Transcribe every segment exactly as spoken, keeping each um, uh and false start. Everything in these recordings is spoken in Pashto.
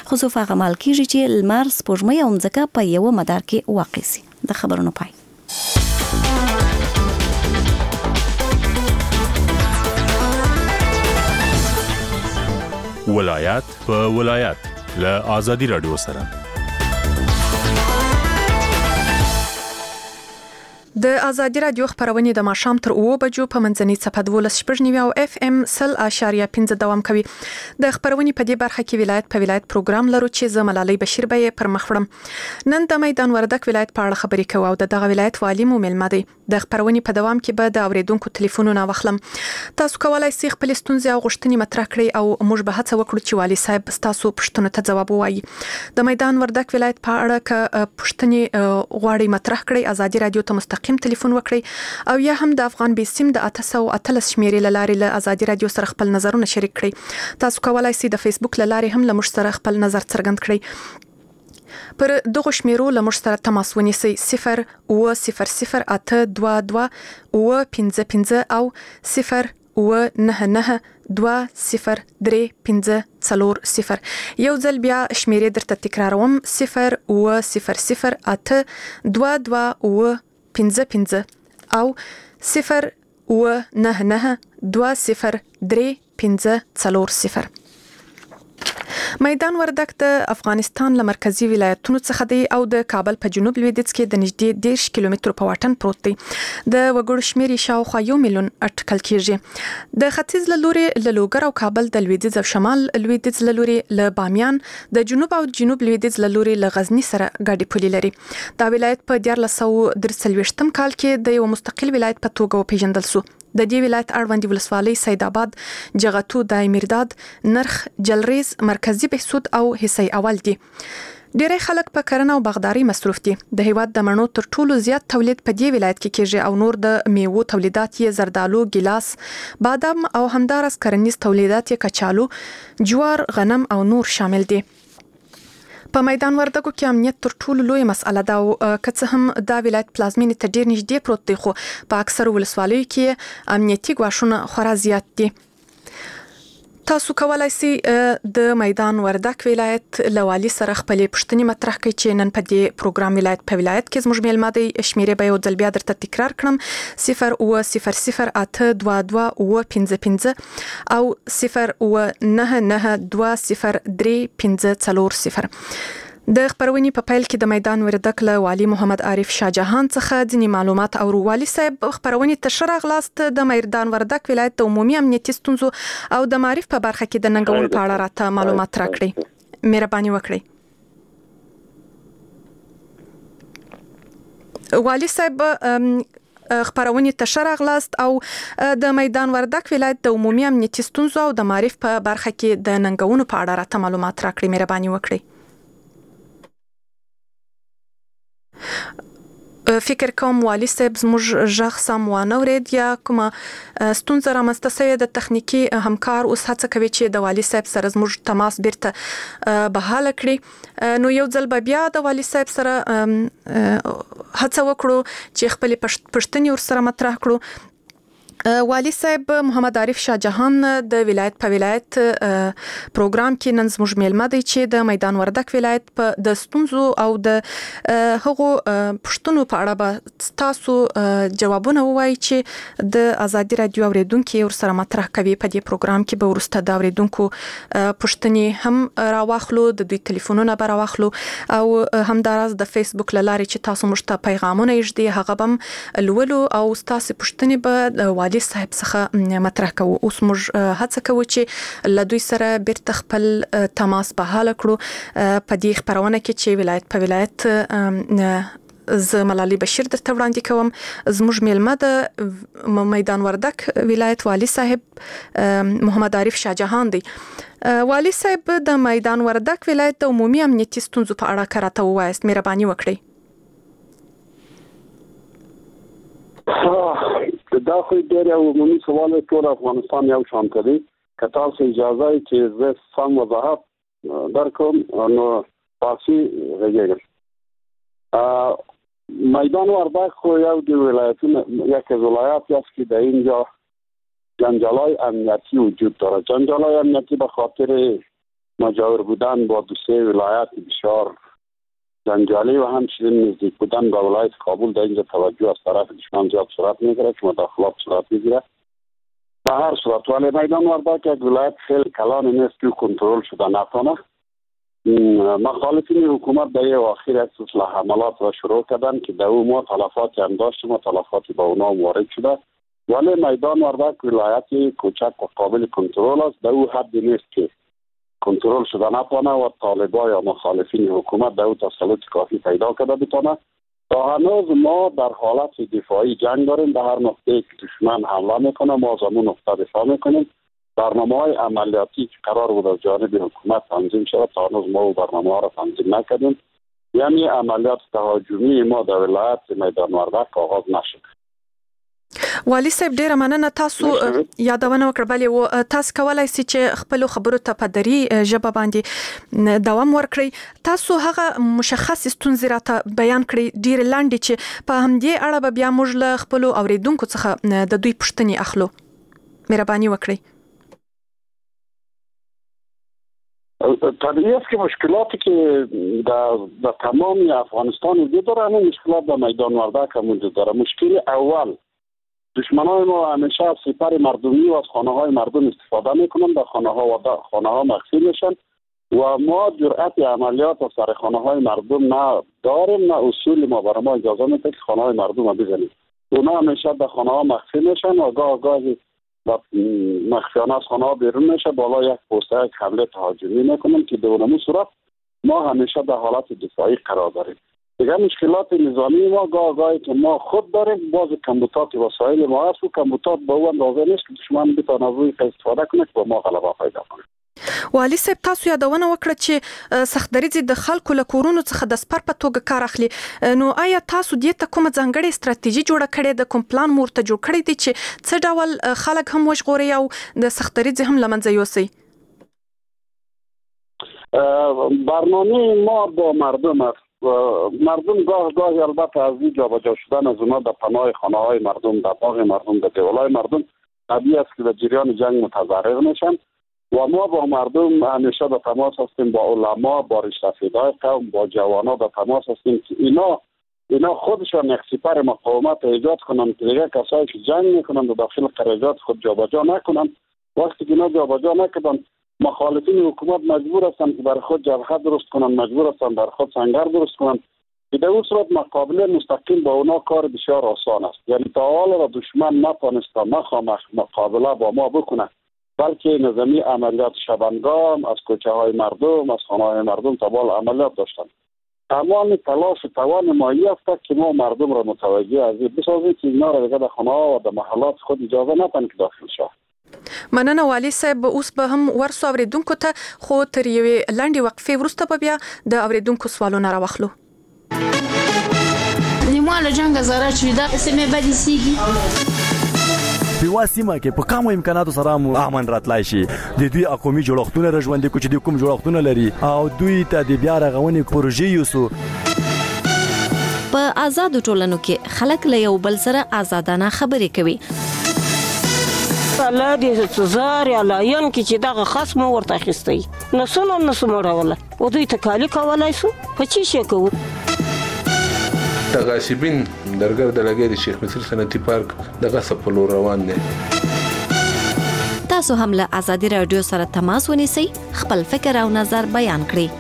خصوصا عمل کیږي چې لمر سپوږمۍ او ځمکه په یو مدار کې واقع سي. د خبرونو پای. ولایت په ولایت له آزادي رادیو سره. د آزادي رادیو خبرونه د ماښام تر اوه بجو په منځنۍ څپه دولس شپږ نیوي او اف ام سل اشاریه پنځه دوام کوي. د خبرونه په دې برخه کې ولایت په ولایت پروګرام لرو چې زه ملالۍ بشیر به پر مخ وړم. نن د میدان وردک ولایت په اړه خبرې کوو او دغه ولایت والی مو ملمه دی. د خبرونه په دوام کې به د اوریدونکو ټلیفونونه واخلم. تاسو کولای شئ خپل ستونزې او غوښتنې مطرح کړئ او موږ به هڅه وکړو چې والي صاحب تاسو پوښتنو ته ځواب ووایي. د میدان وردک ولایت په اړه ک پوښتنې غواړي مطرح کړئ آزادي رادیو ته مستقیم ټلیفون وکړئ او یا هم د افغان بیسیم د اته سوه اتلس شمیرې لارې له آزادي رادیو سره خپل نظرونه شریک کړئ. تاسو کولای شئ د فیسبوک لارې هم له موږ سره خپل نظر څرګند کړئ. پر دغه شمیرو له موږ سره تماس ونیسئ صفر اوه صفر صفر اته دوه دوه اوه پنځه پنځه او صفر اوه نه نه دوه صفر درې پنځه څلور صفر. یو ځل بیا شمیرې درته تکراروم صفر اوه صفر صفر اته دوه دوه اوه پنځه پنځه او صفر اوه نه نه دوه صفر درې پنځه څلور صفر. میدان وردک د افغانستان له مرکزی ولایتونو څخه دی او د کابل په جنوب لویدیځ کې د نږدې دیرش کیلومترو په واټن پروت دی. د وګړو شمیر شاوخوا یو میلیون اټکل کیږي. د ختیځ له لوري له لوګر او کابل د لویدیځ او شمال لویدیځ له لوري له بامیان د جنوب او جنوب لویدیځ له لوري له غزنی سره ګاډي پولي لري. دا ولایت په دیارلس سوه درې څلوېښتم کال کې د یو مستقل ولایت په توګه وپیژندل شو. د دې ولایت اړوند ولسوالۍ سید آباد، جغتو، د امیرداد، نرخ، جلریز، مرکزی بهسود او حصه اول دي. ډېری خلک په کرنه او باغداري مصروف دي. د هیواد د مڼو تر ټولو زیات تولید په دې ولایت کې کیږي او نور د میوو تولیدات یې زردالو، ګیلاس، بادام او همدارس کرنیز تولیدات یې کچالو، جوار، غنم او نور شامل دي. په میدان وردګو کې امنیت تر ټولو لوی مسأله ده او که څه هم دا ولایت پلازمینې ته ډیر نږدې پروت دی خو په اکثر ولسوالیو کې امنیتي ګواښونه خورا زیات دي. تاسو کولای شئ د میدان وردک ولایت له والي سره خپلې پوښتنې مطرح کړئ چې نن په دې پروګرام ولایت په ولایت کې زموږ میلمه دی. شمیرې به یو ځل بیا درته تکرار کړم صفر اوه صفر صفر اته دوه دوه اوه پنځه پنځه او صفر اوه نه نه دوه صفر درې پنځه څلور صفر. د خبرونې په پیل کې د میدان وردک له والي محمد عارف شاه جهان څخه ځینې معلومات او والي صاحب خبرونې ته ښه راغلاست. د میدان وردک ولایت د عمومي امنیتي ستونزو او د معرف په برخه کې د ننګونو په اړه راته معلومات راکړئ. مهرباني وکړئ. والي صاحب خبرونې ته ښه راغلاست او د میدان وردک ولایت د عمومي امنیتي ستونزو او د معرف په برخه کې د ننګونو په اړه راته معلومات راکړئ. مهرباني وکړئ. فکر کوم والي صاحب زموږ ژغ سم وانه ورید یا کومه ستونزه رامنځته شوې ده. تخنیکي همکار اوس هڅه کوي چې د والي صاحب سره زموږ تماس بیرته بحاله کړي. نو یو ځل به بیا د والي صاحب سره هڅه وکړو چې خپل پوښتنې ورسره مطرح کړو. والي صاحب محمد عارف شاه جهان د ولایت په ولایت پروګرام کې نن زموږ میلمه دی چې د میدان وردک ولایت په د ستونزو او د هغو پوښتنو په اړه به تاسو جوابونه ووایي چې د آزادي رادیو اوریدونکو ورسره مطرح کوي. په دې پروګرام کې به وروسته د اوریدونکو پوښتنې هم راواخلو، د دوی ټلیفونونه به راواخلو او همداراز د فیسبوک له لارې چې تاسو موږ ته پیغامونه یږدي هغه به لولو او تاسو پوښتنې به والي صاحب څخه مطرح کوو. اوس موږ هڅه کوو چې له دوی سره بیرته خپل تماس بحاله کړو. په دې خبرونه کې چې ولایت په ولایت زه ملالۍ بشیر درته وړاندې کوم. زموږ میلمه د میدان وردک ولایت والي صاحب محمد عارف شاه جهان دی. والي صاحب د میدان وردک ولایت د عمومي امنیتي ستونزو په اړه راته ووایاست. مهرباني وکړئ. دا خو ډېر یو عمومي سوال دی. ټول افغانستان یو شان دی. که تاسو اجازه یې چې زه سم وضاحت درکړم نو تاسو غږیږئ. میدان وردک خو یو د ولایتونو یک از ولایات است که در اینجا جنجال‌های امنیتی وجود دارد. جنجال‌های امنیتی به خاطر مجاور بودن با دو سه ولایت بسیار جنجالی و همچنین نزدیک بودن به ولایت کابل در اینجا توجه از طرف دشمن زیاد صورت میگیره که مداخلات صورت میگیره. به هر صورت ولی میدان وردک یک ولایت خیلی کلان نیست که کنترل شده نتانه. مخالفین حکومت در یه آخر از سلسله حملات را شروع کردن که در او ما تلفاتی هم داشتیم و تلفاتی با اونا وارد شده، ولی میدان وردک ولایت کوچک و قابل کنترل است. در او حد نیست که کنترل شده نتانه و طالبان یا مخالفین حکومت در او تسلط کافی پیدا کرده بتانه. تا هنوز ما در حالت دفاعی جنگ داریم. در هر نقطه که دشمن حمله میکنه ما از همون نقطه دفاع میکنیم. برنامه های عملیاتی که قرار بود از جانب حکومت تنظیم شود تا هنوز ما برنامه ها را تنظیم نکردیم، یعنی عملیات تهاجمی ما در ولایت میدان وردک آغاز نشد. والی صاحب ډیره مننه. تاسو یادونه وکړه بلې و تاسو کولای شئ چې خپل خبرو ته په دري ژبه باندې دوام ورکړئ. تاسو هغه مشخص ستونزې راته بیان کړئ ډیره لاندې چې په همدې اړه به بیا موږ له خپلو اوریدونکو څخه د دوی پوښتنې اخلو. مهرباني وکړئ. طبیعی است که مشکلاتی که در, در تمام افغانستان وجود داره همون مشکلات در میدان وردک هم وجود داره. مشکل اول دشمنان ما همیشه از سپر مردمی و از خانه های مردم استفاده میکنن. در خانه ها و خانه ها مخفی میشن و ما جرأت عملیات از سر خانه های مردم نه داریم نه اصول ما برای ما اجازه میده که خانه های مردم رو بزنیم. اونا همیشه در خانه ها مخفی میشن و گاه گاهی و مخفیانه از خانه ها بیرون میشه بالا یک پوسته یک حمله تهاجمی میکنن که به اونمون صورت ما همیشه در حالت دفاعی قرار داریم. دیگه مشکلات نظامی ما گاه گاهی که ما خود داریم باز کمبودات وسایل ما هست و کمبودات به اون اندازه نیست که دشمن بتونه از روی استفاده کنه که با ما غلبه پیدا کنه. والی صاحب تاسو یادونه وکړه چې سختدریځ د خلکو له کورونو څخه د سپر په توګه کار اخلي، نو آیا تاسو دې ته کومه ځانګړې ستراتیژي جوړه کړې ده، کوم پلان مو ورته جوړ کړی دی چې څه ډول خلک هم وژغوري او د سختدریځ هم له منځه یوسي؟ برنامه ما با مردم است. مردم گاه گاهی البته از این جابجا شدن از اونا در پناه خانه های مردم، در باغ مردم، در دیوالای مردم طبیعی است که در جریان جنگ متضرر میشن و ما با مردم همیشه در تماس هستیم، با علما، با ریش‌سفیدای قوم، با جوانا در تماس هستیم که اینا اینا خودشان یک سپر مقاومت ایجاد کنن که دیگه کسایی که جنگ میکنن در داخل قرارداد خود جابجا نکنن. وقتی که اینا جابجا نکنن مخالفین حکومت مجبور هستند که برای خود جبهه درست کنن، مجبور هستند برای خود سنگر درست کنن که در اون صورت مقابله مستقیم با اونا کار بسیار آسان است. یعنی تا حالا دشمن نتونسته مخامخ مقابله با ما بکنه، بلکه نظامی عملیات شبنگام از کوچه های مردم، از خانه های مردم تبال عملیات داشتن. تمام تلاش و توان مایی است که ما مردم را متوجه از این بسازیم که اینا را دیگه در خانه ها و در محلات خود اجازه نتن که داخل شد. مننه والی صاحب. اوس به هم ورسو اوریدونکو ته خو تر یوې لنډې وقفې وروسته به بیا د اوریدونکو سوالونه راوخلو. نیمه له جنګ زاره چې دا سمې بدې سیږي په واسمه کې په کومو امکاناتو سره مو امن راتلای شي. د دوی اقومي جوړښتونه راژوندې کو چې د کوم جوړښتونه لري او دوی ته د بیا رغونې پروژې یوسو. په آزادو ټولنو کې خلک له یو بل سره آزادانه خبرې کوي. الله دې سزار یا لاین کې چې دغه خصم ورته اخیستی نسونه نسمړوله او دوی تکالی کولای شو په چی شي کوو. تغاسبین درګر د لګې د شیخ مصر صنعتي پارک دغه سپلو روان دي. تاسو هم له آزادي رادیو سره تماس ونیسئ، خپل فکر او نظر بیان کړئ.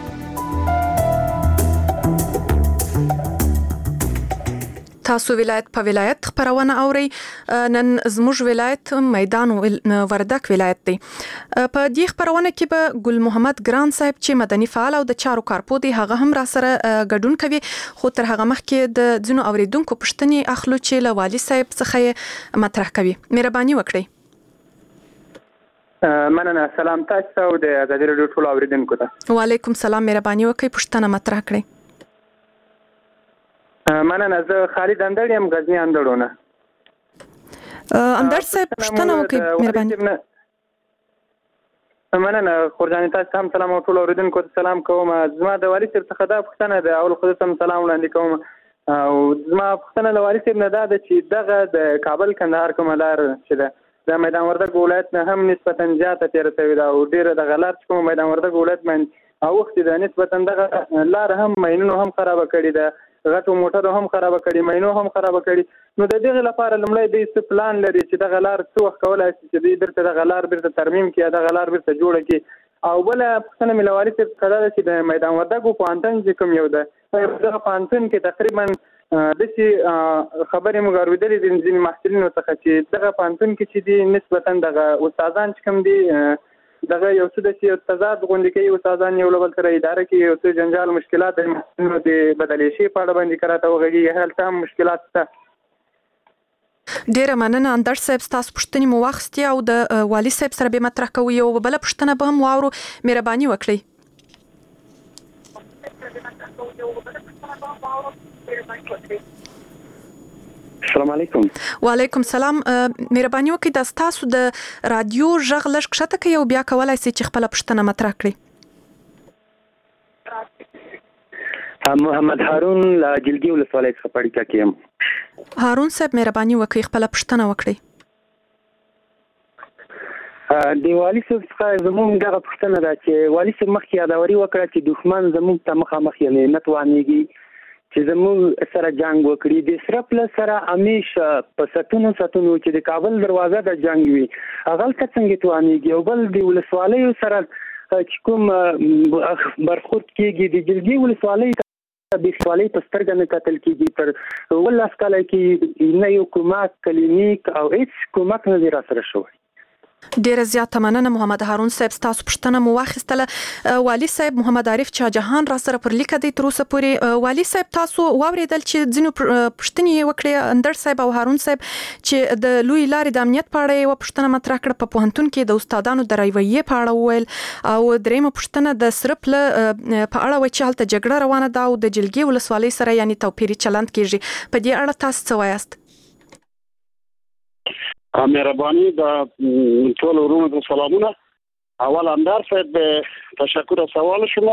تاسو ولایت په ولایت خبرونه اوري. نن زموږ ولایت میدان وردک ولایت دی. په دې خبرونه کې به ګل محمد ګران صاحب چې مدني فعال او د چارو کارپو دی هغه هم را سره ګډون کوي. خو تر هغه مخکې د ځینو اوریدونکو پوښتنې اخلو چې له والي صاحب څخه مطرح کوي. مهرباني وکړئ. مننه. سلام تاسو او د آزادي رادیو ټول اوریدونکو ته. وعلیکم سلام. مهرباني وکړئ پوښتنه مطرح کړئ. مننه. زه خالد اندړ یم غزنی اندړونه. اندړ صاحب پوښتنه وکړئ مهرباني. مننه. خورجان تاسو هم سلام او ټول اوریدونکو ته سلام کوم. زما د والي صاحب څخه دا پوښتنه ده، اول خو سم سلام وړاندې کوم او زما پوښتنه د والي صاحب نه ده چې دغه د کابل کندهار کوم لار چې ده د میدان وردګ ولایت نه هم نسبتا زیاته تیر شوې ده او ډیره د غلار کوم میدان وردګ ولایت باندې او وخت د نسبتا دغه لار هم مینونو هم خراب کړي ده غټو موټرو هم خراب کړي مینو هم خراب کړي نو د دې لپاره لمړی د څه پلان لري چې د غلار څو وخت کولای شي چې د درته د غلار بیرته ترمیم کړي د غلار بیرته جوړ کړي او بل پښتنه ملواري څه کړه چې د میدان وردګ په انټن چې کوم یو ده په پانتون کې تقریبا د چې خبرې موږ اوریدلې د ځینې محصلینو څخه چې دغه پانتون کې چې دي نسبتا دغه استادان چې کوم دي دغه یو څه د چې تضاد غونډې کوي استادان یو لبل سره اداره کوي یو څه جنجال مشکلات د محصلینو د بدلې شي په اړه باندې کراته وغږیږي هلته هم مشکلات شته. ډیره مننه اندر صاحب تاسو پوښتنې مو واخیستې او د والي صاحب سره به مطرح کوي او بل پوښتنه به هم واورو مهرباني وکړئ. السلام علیکم. وعلیکم السلام. مهرباني وکړئ د تاسو د رادیو غږ لږ کښته کړئ او بیا کولای شئ چې خپل پوښتنه مطرح کړئ. محمد هارون له جلګي ولسوالۍ څخه پړیکه کیم. هارون صاحب مهرباني وکړئ خپل پوښتنه وکړئ. د والي صاحب څخه زموږ دغه پوښتنه ده چې والي صاحب مخکې یادوري وکړه چې دښمن زموږ ته مخامخ یې نه توانېږي چې زموږ سره جنگ وکړي د سره پل سره همیشه په ساتونو ساتونو چې د کابل دروازه د جنگ وي هغه څنګه توانېږي او بل د ولسوالۍ سره چې کوم برخورد کېږي د جلګي ولسوالۍ د ولسوالۍ په سترګه نه کتل کېږي تر ولس کاله کې نه یو کومک کلینیک او هیڅ کومک نه دی را سره شوی. ډیره زیاته مننه محمد هارون صاحب تاسو پوښتنه مو واخیستله. والي صاحب محمد عارف چا جهان را سره پر لیکه دی تر اوسه پورې. والي صاحب تاسو واوریدل چې ځینو پوښتنې وکړې اندر صاحب او هارون صاحب چې د لوی لارې د امنیت په اړه یو پوښتنه مطرح کړه په پوهنتون کې د استادانو د رویې په اړه وویل او دریمه پوښتنه د سرپ له په اړه و چې هلته جګړه روانه ده او د جلګي ولسوالۍ سره یعنی توپیري چلند کیږي په دې اړه تاسو څه وایاست؟ مهرباني د ټول ورونو ته سلامونه. اول اندر صاحب تشکر از سوال شما.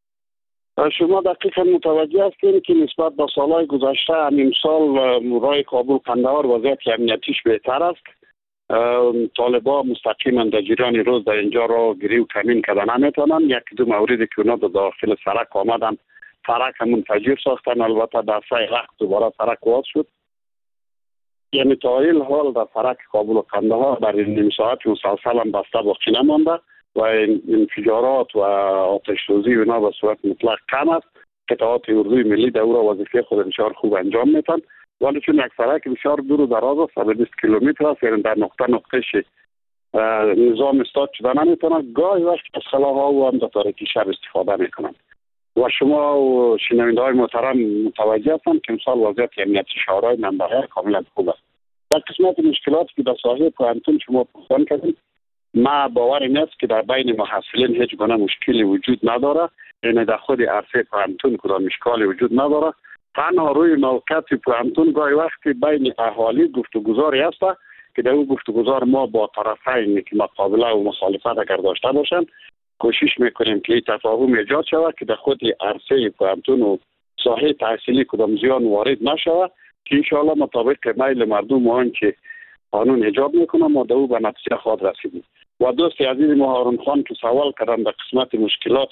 شما دقیقا متوجه هستین که نسبت به سالهای گذشته همین سال راه کابل قندهار وضعیت امنیتیش بهتر است. طالبا مستقیما در جریان روز در اینجا را گیری و کمین کردن نمیتونن. یک دو موردی که اونا در داخل سرک آمدن سرک منفجر ساختن البته در سه وقت دوباره سرک باز شد. یعنی تا این حال در سرک کابل و قندهار برای نیم ساعت مسلسل هم بسته باقی نمانده و انفجارات و آتش سوزی و اینا به صورت مطلق کم است. قطعات اردوی ملی در او را وظیفه خود بسیار خوب انجام میتن ولی چون یک سرک بسیار دور و دراز است صد و بیست کیلومتر است یعنی در نقطه نقطهش نظام استاد شده نمیتونن گاهی وقت از خلاها و هم در تاریکی شب استفاده میکنن و شما و شنونده های محترم متوجه هستن که امسال وضعیت امنیتی شهرهای منبعه کاملا خوب است. در قسمت مشکلاتی که در ساحه پوهنتون شما پرسان کردید ما باور نیست که در بین محصلین هیچ گونه مشکلی وجود نداره. یعنی در خود عرصه پوهنتون کدام مشکلی وجود نداره. تنها روی موقعیت پوهنتون گاهی وقتی بین اهالی گفتگوزاری هست که در اون گفتگوزار ما با طرفین که مقابله و مخالفت اگر داشته باشند کوشش میکنیم که تفاهم ایجاد شود که در خود عرصه پوهنتون و ساحه تحصیلی کدام زیان وارد نشود که انشاءالله مطابق میل مردم آن که قانون ایجاد میکنه ما در او به نتیجه خواهد رسیدیم. و دوست عزیز ما هارون خان که سوال کردن در قسمت مشکلات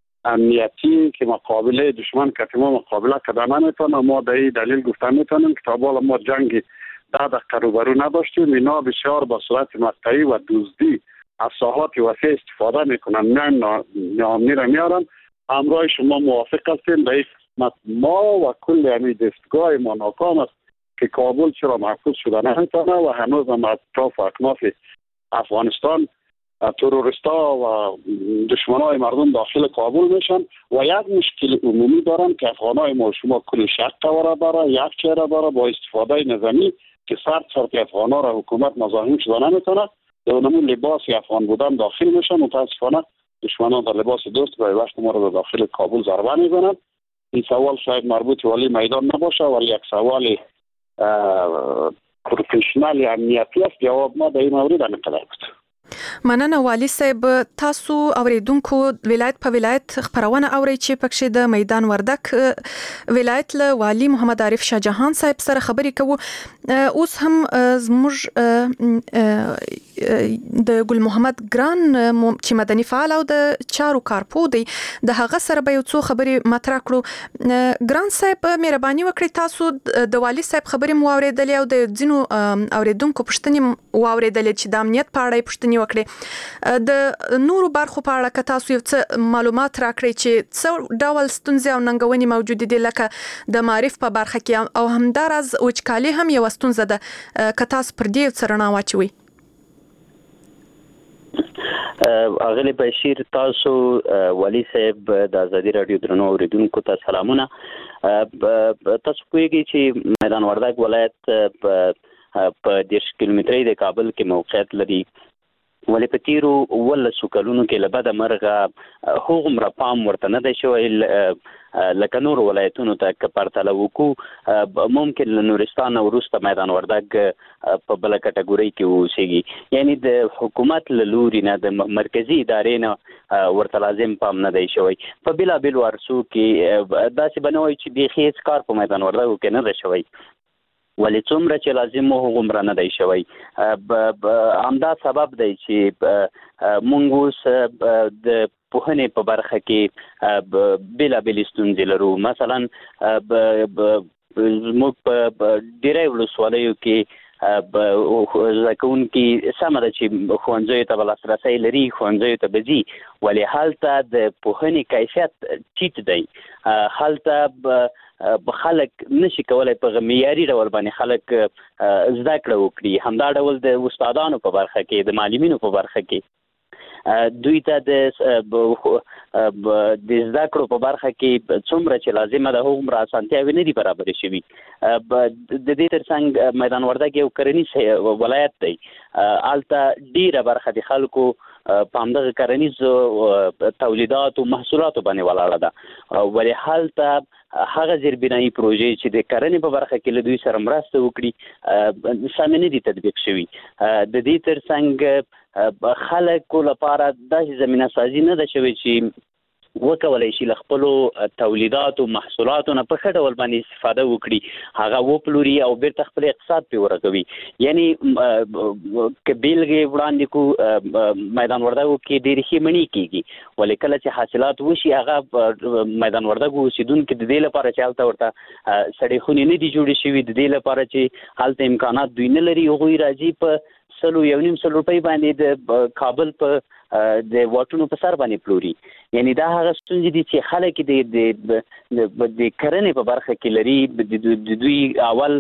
امنیتی که مقابله دشمن که ما مقابله کردن نمیتونه ما در این دلیل گفتن میتونیم که تا بالا ما جنگ ده دقیقه روبرو نداشتیم. اینا بسیار با صورت مقطعی و دزدی از ساحات وسیع استفاده میکنن نه نامنی را میارن. همراه شما موافق هستیم در این قسمت ما و کل همین دستگاه ما ناکام است که کابل چرا محفوظ شده نمیتونه و هنوز هم اطراف و اکناف افغانستان تروریستا و دشمنای مردم داخل کابل میشن و یک مشکل عمومی دارن که افغانای ما شما کل شق قواره داره یک چهره داره با استفاده نظامی که سرد سرد افغانا را حکومت مزاحم شده نمیتونه در نمون لباس افغان بودن داخل میشن. متاسفانه دشمنان در لباس دوست به وقت ما را داخل کابل ضربه میزنن. این سوال شاید مربوط ولی میدان نباشه ولی یک سوال پروفشنال امنیتی است. جواب ما در این مورد همینقدر بود. مننه والي صاحب. تاسو اوریدونکو ولایت په ولایت خبرونه اوري چې پکښې د میدان وردک ولایت له والي محمد عارف شاه جهان صاحب سره خبرې کوو. اوس هم زموږ د ګل محمد ګران چې مدني فعال او د چارو کارپو دی د هغه سره به یو څو خبرې مطرح کړو. ګران صاحب مهرباني وکړئ، تاسو د والي صاحب خبرې مو اورېدلې او د ځینو اوریدونکو پوښتنې مو اورېدلې چې د امنیت په اړه پوښتنې وکړي. د نورو برخو په اړه که تاسو یو څه معلومات راکړئ چې څه ډول ستونزې او ننګونې موجودې دي لکه د معرف په برخه کې او همداراز وچکالي هم یو ستونزه ده، که تاسو پر دې څه رڼا واچوئ. اغلی بشیر، تاسو والي صاحب د ازادي رادیو درنو اوریدونکو ته سلامونه. تاسو پوهیږئ چې میدان وردک ولایت په دېرش کیلومترۍ د کابل کې موقعیت لري، ولې په تیرو ولسو کلونو کې له بده مرغه هغومره پام ورته نه دی شوی لکه نورو ولایتونو ته که پرتله وکړو. ممکن له نورستان وروسته میدان وردک په بله کټګورۍ کې واوسېږي، یعنی د حکومت له لوري نه د مرکزي ادارې نه ورته لازم پام نه دی شوی. په بېلابېلو عرصو کې داسې به نه وایي چې بیخي هېڅ کار په میدان وردکو کې نه دی شوی، ولې څومره چې لازم مو هغومره نه دی شوی. همدا سبب دی چې موږ اوس د پوهنې په برخه کې بېلابېلې ستونزې لرو. مثلا زموږ په ډېری ولسوالیو کې زده کوونکي سمه ده چې ښوونځیو ته به لاسرسی لري، ښوونځیو ته به ځي، ولې هلته د پوهنې کیفیت ټیټ دی. هلته خلک نشي کولی په معیاري ډول باندې خلک زده کړه وکړي. همدا ډول د استادانو په برخه کې، د معلمینو په برخه کې دوی ته د زده کړو په برخه کې څومره چې لازمه ده هغومره اسانتیاوې نه دي برابرې شوي. د دې ترڅنګ میدان وردک یو کرنیز ولایت دی، هلته ډېره برخه د خلکو په همدغه کرنیزو تولیداتو محصولاتو باندې ولاړه ده، ولې هلته هغه زیربنایي پروژې چې د کرنې په برخه کې له دوی سره مرسته وکړي سمې نه دي تطبیق شوي. د دې ترڅنګ خلکو لپاره داسې زمینه سازي نه ده شوې چې وکولی شي له خپلو تولیداتو محصولاتو نه په ښه ډول باندې استفاده وکړي، هغه وپلوري او بیرته خپل اقتصاد پرې ورغوي. یعنې که بیلګې وړاندې کړو، میدان وردکو کې ډېرې ښې مڼې کېږي، ولې کله چې حاصلات وشي هغه میدان وردکو اوسېدونکي د دې لپاره چې هلته ورته سړې خونې نه دي جوړې شوي، د دې لپاره چې هلته امکانات دوی نه لري، هغوی راځي په سلو یو نیم سل روپۍ باندې د کابل په د واټونو په سر باندې پلوري. یعنی دا هغه ستونزې دي چې خلک د د کرنې په برخه کې لري. د دوی اول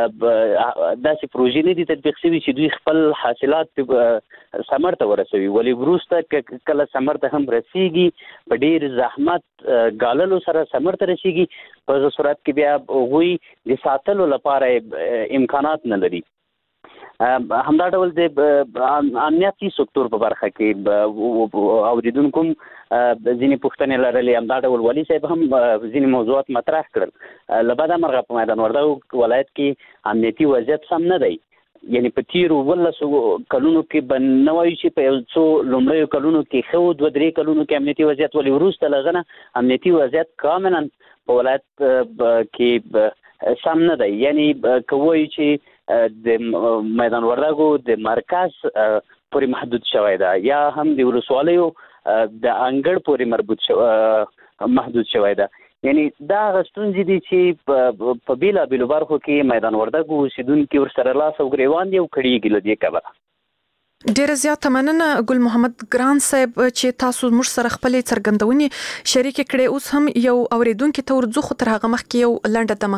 داسې پروژې نه دي تطبیق شوي چې دوی خپل حاصلات ثمر ته ورسوي، ولې وروسته کله ثمر ته هم رسیږي په ډېر زحمت ګاللو سره ثمر ته رسیږي، په هغه صورت کې بیا هغوی د ساتلو لپاره امکانات نه لري. همدا ډول د امنیتي سکتور په برخه کې اوریدونکو ځینې پوښتنې لرلې، همدا ډول والي صاحب هم ځینې موضوعات مطرح کړل. له بده مرغه په میدان وردک ولایت کې امنیتي وضعیت سم نه دی. یعنی په تیرو ولسو کلونو کې به نه وایو چې په یو څو لومړیو کلونو کې ښه و، دوه درې کلونو کې امنیتي وضعیت، ولې وروسته له هغه نه امنیتي وضعیت کاملا په ولایت کې سم نه دی. یعنی که وایو چې د میدان وردکو د مرکز پورې محدود شوی ده، یا هم د ولسوالیو د انګړ پورې مربوط محدود شوی ده. یعنی دا هغه ستونزې دي چې په بېلابېلو برخو کې میدان وردکو اوسېدونکي ورسره لاس او ګرېوان دي او کړېږي له دې کبله. ډیره زیاته مننه ګل محمد ګران صاحب چې تاسو موږ سره خپلې څرګندونې شریکې کړې. اوس هم یو اورېدونکي ته ورځو، خو تر هغه مخکې یو لنډه دمه.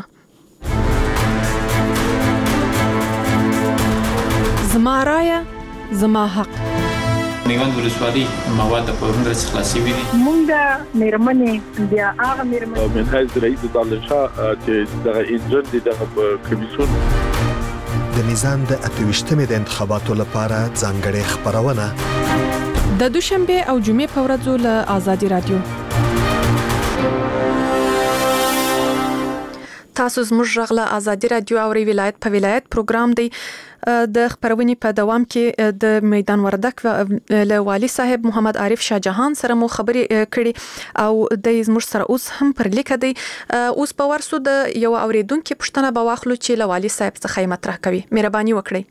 زما رایه زما حق. میوند ولسوالي مواد په ورن رس خلاصي وي. مونږ مېرمنې بیا هغه مېرمنې منهج رئیس دالشاه چې دغه انجن دي دغه کمیسیون د میزان د اتويشتمې د انتخاباتو لپاره ځانګړې خبرونه د دوشنبه او جمعې په ورځو له آزادي رادیو. تاسو زموږ غږ له ازادي رادیو او ولایت په ولایت پروګرام دی د خبرونې په دوام کې د میدان وردک له والي صاحب محمد عارف شاه جهان سره مو خبرې کړي او د زموږ سره اوس هم پر لیکه دی. اوس په ورسو د یو اوریدونکو پوښتنه به واخلو چې له والي صاحب څخه مطرح کوي. مهرباني وکړئ.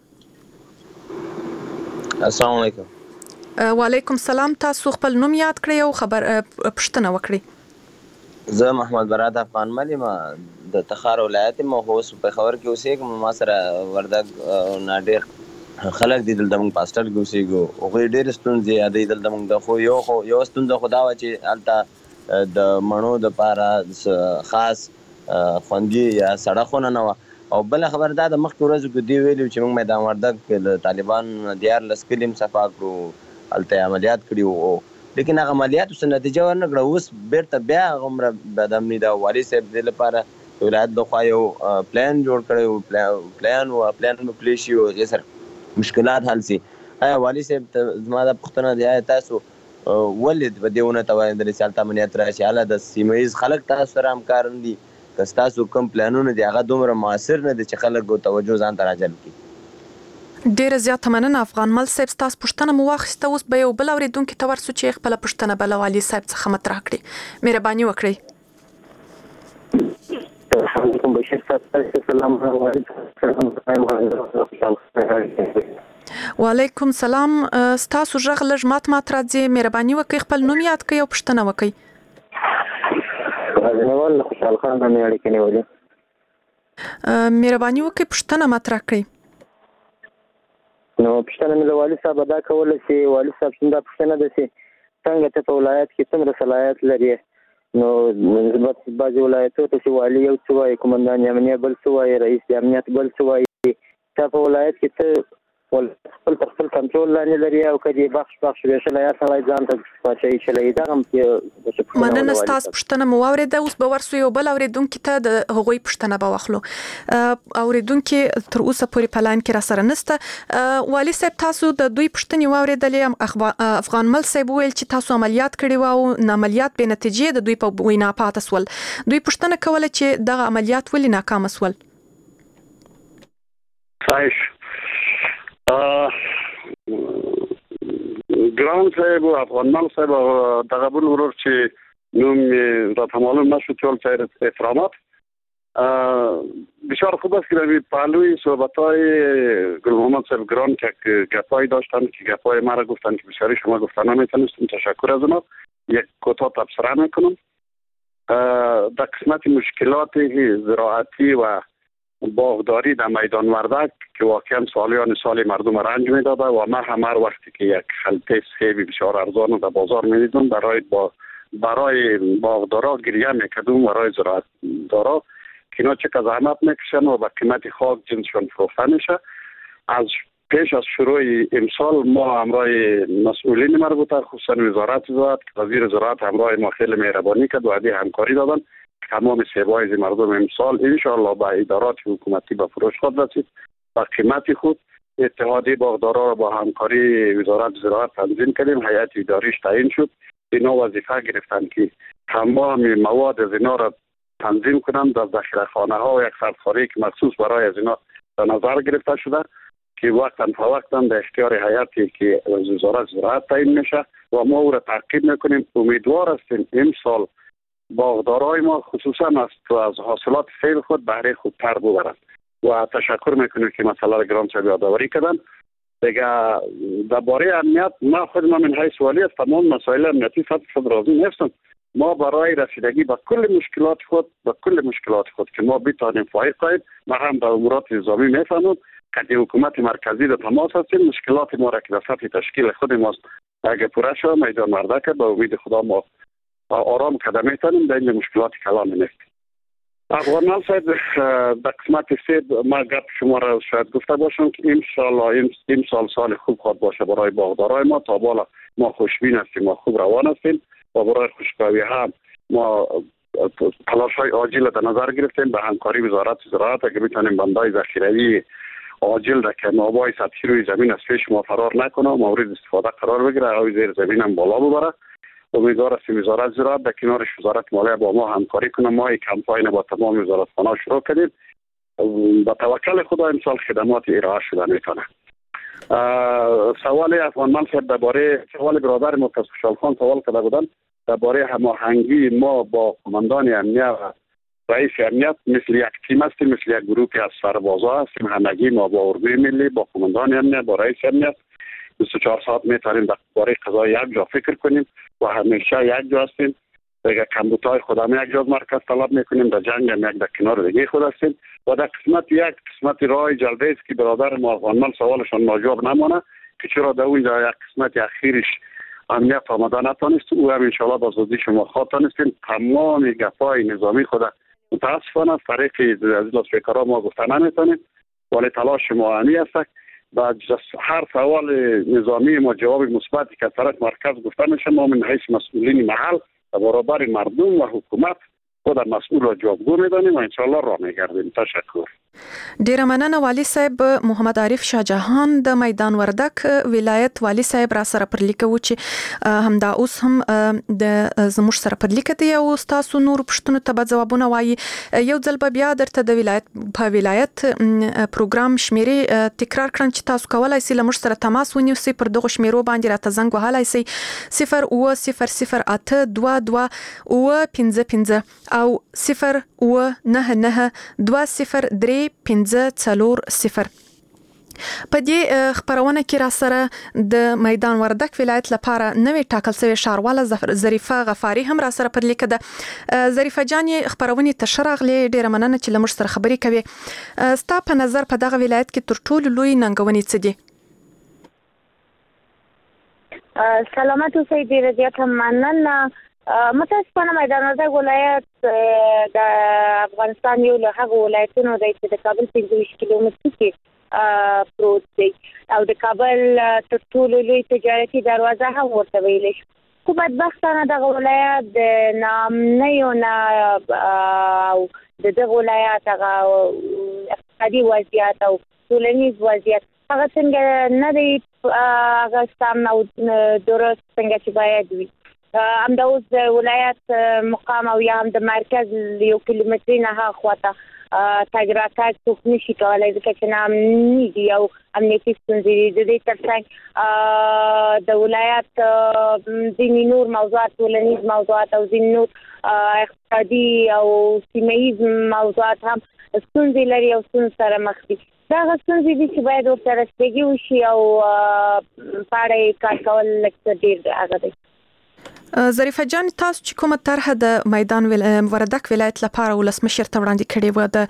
السلام علیکم. وعلیکم السلام. تاسو خپل نوم یاد کړئ او خبر پوښتنه وکړئ. زه محمد براد افغان ملي ما د تخار ولایت ما هوس په خبر کې اوسېږم. ما سره وردګ نه ډېر خلک دي دلته موږ پاسټر کې اوسېږو. هغوی ډېرې ستونزې یادوي دلته موږ د خو یو خو یو ستونزه خو دا وه چې هلته د مڼو دپاره خاص خوندي یا سړه خونه نه وه او بله خبره دا د مخکې ورځو کې دوی ویلي چې موږ میدان وردګ کې د طالبانو دیارلس کلي هم صفا کړو، هلته یې عملیات کړي وو، لیکن هغه عملیاتو څه نتیجه ورنه کړه. اوس بیرته بیا هغومره بدامني ده. والي صاحب دې لپاره د ولایت لخوا یو پلان جوړ کړی و، پلان و پلان به پلی شي او هغې سره مشکلات حل سي. آیا والي صاحب ته زما دا پوښتنه دی، آیا تاسو ولې په دې ونه توانېدلې چې هلته امنیت راشي؟ هله د سیمه ییز خلک تاسو سره همکار نه دي؟ که ستاسو کوم پلانونه دي هغه دومره مؤثر نه دي چې خلک توجه ځان ته راجلب کړي؟ ډیره زیاته مننه افغان مل صاحب. تاسو پوښتنه مو واخیسته، اوس به یو بل اوریدونکو ته ورسو چې خپل پوښتنه به له والي صاحب څخه مطرح کړي. مهرباني وکړئ. السلام بشیر صاحب. وعلیکم السلام. ستاسو غږ لږ مات مات راځي. مهرباني وکړئ خپل نوم یاد کړئ او پوښتنه وکړئ. نوال خوشحال خان د مې اړیکې نیولې. مهرباني وکړئ پوښتنه مطرح کړئ. نو پوښتنه مې له والي صاحب دا کوله چې والي صاحب څنګه پوښتنه ده چې څنګه ته په ولایت کې څومره صلاحیت لري؟ نو نسبت بعضې ولایتو ته چې والي یو څه وایي، قومندان امنیه بل څه وایي، رئیس د امنیت بل څه وایي. تا په ولایت کې ته خپل تر خپل کنټرول لاندې لري او که دې بخش بخش ویشلی یا سړی ځان ته پاچاهي شلی دغه هم مننه. ستاسو پوښتنه مو واورېده. اوس به ورسو یو بل اوریدونکي ته د هغوی پوښتنه به واخلو. اوریدونکي تر اوسه پورې په لاین کې را سره نسته. والي صاحب تاسو د دوی پوښتنې واورېدلې. افغان مل صاحب وویل چې تاسو عملیات کړي وو او عملیات بې نتیجې د دوی په وینا پاته سول. دوی پوښتنه کوله چې دغه عملیات ولې ناکامه سول؟ خواهش ګران صاحب و افغان مل صاحب دغه بل ورور چې نوم راته معلوم نشو، ټول ته احترامات. بسیار خوب است که در پهلوی صحبت‌های گل محمد صاحب گران که گپایی داشتن که گپای مرا گفتن که بسیاری شما گفتن نمیتونستم. تشکر از اونا. یک کوتاه تبصره میکنم. در قسمت مشکلات زراعتی و باغداری در میدان وردک که واقعا سالیان سال مردم رنج میداده و من هم هر وقتی که یک خلطه سیب بسیار ارزان در بازار میدیدم برای با برای باغدارا گریه میکردم، برای زراعتدارا که اینا چقدر زحمت میکشن و به قیمت خاک جنسشون فروخته میشه. از پیش از شروع امسال ما همراه مسئولین مربوطه خصوصا وزارت زراعت که وزیر زراعت همراه ما خیلی مهربانی کرد و عده همکاری دادن. تمام سیب‌های مردم امسال انشاءالله به ادارات حکومتی به فروش خود رسید. با قیمت خود اتحادیه باغدارا را با همکاری وزارت زراعت تنظیم کردیم. هیئت اداریش تعیین شد. اینا وظیفه گرفتن که تمام مواد از اینا را تنظیم کنند در ذخیره‌خانه ها و یک سردخانه که مخصوص برای از اینا در نظر گرفته شده که وقتا فوقتا در اختیار هیئتی که وزارت زراعت تعیین میشه و ما او را تعقیب میکنیم. امیدوار هستیم امسال باغدارای ما خصوصا از از حاصلات فعل خود بهره خودتر ببرند و تشکر میکنیم که مسئله را گران صاحب یادآوری کردن. دیگه درباره امنیت ما خود ما من حیث والی از تمام مسائل امنیتی صد درصد راضی نیستم. ما برای رسیدگی به کل مشکلات خود به کل مشکلات خود که ما بتوانیم فائق کنیم، ما هم در امورات نظامی میفهمیم که حکومت مرکزی در تماس هستیم. مشکلات ما را که در سطح تشکیل خود ماست اگه پوره شود میدان وردک به امید خدا ما آرام قدم میتونیم در این مشکلات کلان نیستیم. افغان مل صاحب در قسمت سید ما گپ شما را شاید گفته باشم که انشاءالله این سال سال خوب خواهد باشه برای باغدارای ما. تا بالا ما خوشبین هستیم، ما خوب روان هستیم و برای خوشبختی هم ما تلاش های عاجل در نظر گرفتیم به همکاری وزارت زراعت اگه بتونیم بندای ذخیروی عاجل در که نابای سطحی روی زمین از پیش ما فرار نکنه، مورد استفاده قرار بگیره او زیر زمین هم بالا ببره امیدوار هستیم وزارت زراعت در کنارش وزارت مالیه با ما همکاری کنه. ما یک کمپاین با تمام وزارتخانه‌ها شروع کردیم. با توکل خدا امسال خدمات ارائه شده میتونه. سوال افغانمند صاحب درباره سوال برادر متصل خوشحال خان سوال کرده بودن درباره هماهنگی ما با قماندان امنیت و رئیس امنیت مثل یک تیم هستیم، مثل یک گروهی از سربازا هستیم. همگی ما با اردوی ملی، با قماندان امنیت، با رئیس امنیت بیست و چهار ساعت میتونیم درباره قضای یک جا فکر کنیم و همیشه یک جا هستیم. دیگه کمبودهای خودم یک جا مرکز طلب میکنیم، در جنگ هم یک در کنار دیگه خود هستیم و در قسمت یک قسمت راه جلبه است که برادر ما افغانمند سوالشان ناجواب نمانه که چرا در اونجا یک قسمت اخیرش امنیت آمده نتانست. او هم انشاءالله با زودی شما خواتانستیم تمام گپای نظامی خود متاسفانه طریق از لاسپیکرها ما گفته نمیتونیم، ولی تلاش ما همی است و هر سوال نظامی ما جواب مثبتی که طرف مرکز گفته میشه ما من حیث مسئولین محل در برابر مردم و حکومت خود مسئول را جوابگو میدانیم و انشاءالله راه میگردیم. تشکر. ډیره مننه والی صاحب. محمد عارف شاه جهان د میدان وردک ولایت والی صاحب را سره پر لیکو چې همدا اوس هم د زموږ سره پر لیکه دی او تاسو نور پښتنو ته به جوابونه وایي. یو ځل به بیا درته د ولایت په ولایت پروګرام شمیرې تکرار کړم چې تاسو کولای شئ له موږ سره تماس ونیسئ. پر دغه شمیرو باندې راته زنګ وهلای شئ صفر اوه صفر صفر اته دوه دوه اوه پنځه پنځه او صفر اوه نهه نهه دوه صفر درې پنځه څلور صفر. په دې خبرونه کې را سره د میدان وردک ولایت لپاره نوې ټاکل شوی ښاروال ظریفه غفاری هم را سره پر لیکه ده. ظریفه جان خبرونه ته شرغلې ډیره مننه چې لمر سره خبرې کوي. ستا په نظر په دغه ولایت کې تر ټولو لوی ننګونې څه دي؟ سلامت اوسئ. ډیره زیاته مننه. متاسفانه میدان وردک ولایت د افغانستان یو له هغو ولایتونو دی چې د کابل پنځه ویشت کیلومترو کې پروت دی او د کابل تر ټولو لوی تجارتي دروازه هم ورته ویلی شو. خو بدبختانه دغه ولایت د ناامنیو نه او د دغه ولایت هغه اقتصادي وضعیت او ټولنیز وضعیت هغه څنګه نه دی هغه سم او درست څنګه چې باید وي. همدا اوس د ولایت مقام او یا هم د مرکز یو کیلومتري نه هاخواته تګ راتګ څوک نشي کولی ځکه چې ناامني دي او امنیتي ستونزې دي. د دې تر څنګ د ولایت ځینې نور موضوعات ټولنیز موضوعات او ځینې نور اقتصادي او سیمه ییز موضوعات هم ستونزې لري او ستونزې سره مخ دي. دغه ستونزې دي چې باید ورسره سپېږي وشي او په اړه یې کار کول لږ څه ډېر هغه دی. ظریفه جان تاسو چې کومه طرحه د میدان وردک ولایت لپاره ولسمشر ته وړاندې کړې و د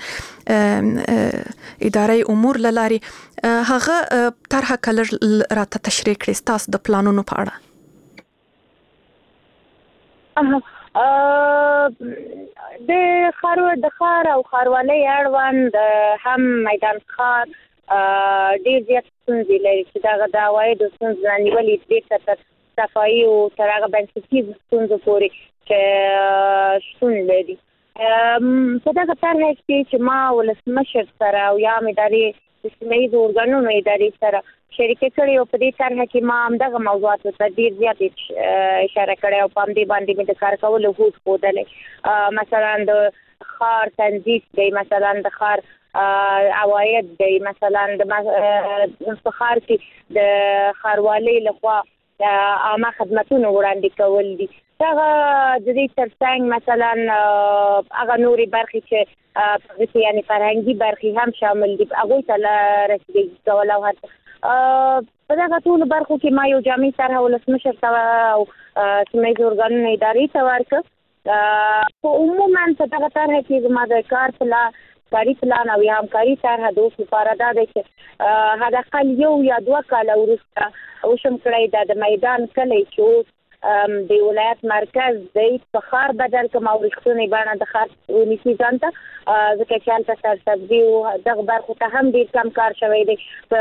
ادارې امور لاري هغه طرحه کله راته تشریح کړئ تاسو د پلانونو په اړه؟ د خارو د خار او خاروالۍ اړوند هم میدان خار ډېر زیات ستونزې لري چې دغه د عوایدو ستونزې نیولې بیرته تر صفایي او تر هغه بنسټیزو ستونزو پورې چې شتون لري. په دغه طرحه کې چې ما ولسمشر سره او یا هم ادارې د سیمه ییزو ارګانونو ادارې سره شریکه کړې او په دې طرحه کې ما همدغه موضوعاتو ته ډېر زیات اشاره کړې او په همدې باندې مې د کار کولو هوډ ښودلی. مثلا د خار تنظیف دی، مثلا د خار عواید دی، مثلا د خار کې د خاروالۍ لخوا عامه خدمتونه وړاندې کول دي. هغه د دې ترڅنګ مثلا هغه نورې برخې چې یعنې فرهنګي برخې هم شامل دي هغوی ته رسیدګي کول او هڅه په دغه ټولو برخو کې ما یو جامع طرحه ولسمشر ته او سیمه ییزو ارګانونو ادارې ته ورکړه. خو عموما په دغه طرحه کې زما د کار پلان کاري پلان او یا همکاري طرحه د اوس لپاره دا دی چې حداقل یو یا دوه کاله وروسته وشم کړی دا د میدان کلی چې اوس د ولایت مرکز دی په ښار بدل کړم او رښتونې بڼه د ښار ونیسي ځان ته ځکه چې هلته سرسبزي او دغه برخو ته هم ډېر کم کار شوی دی. په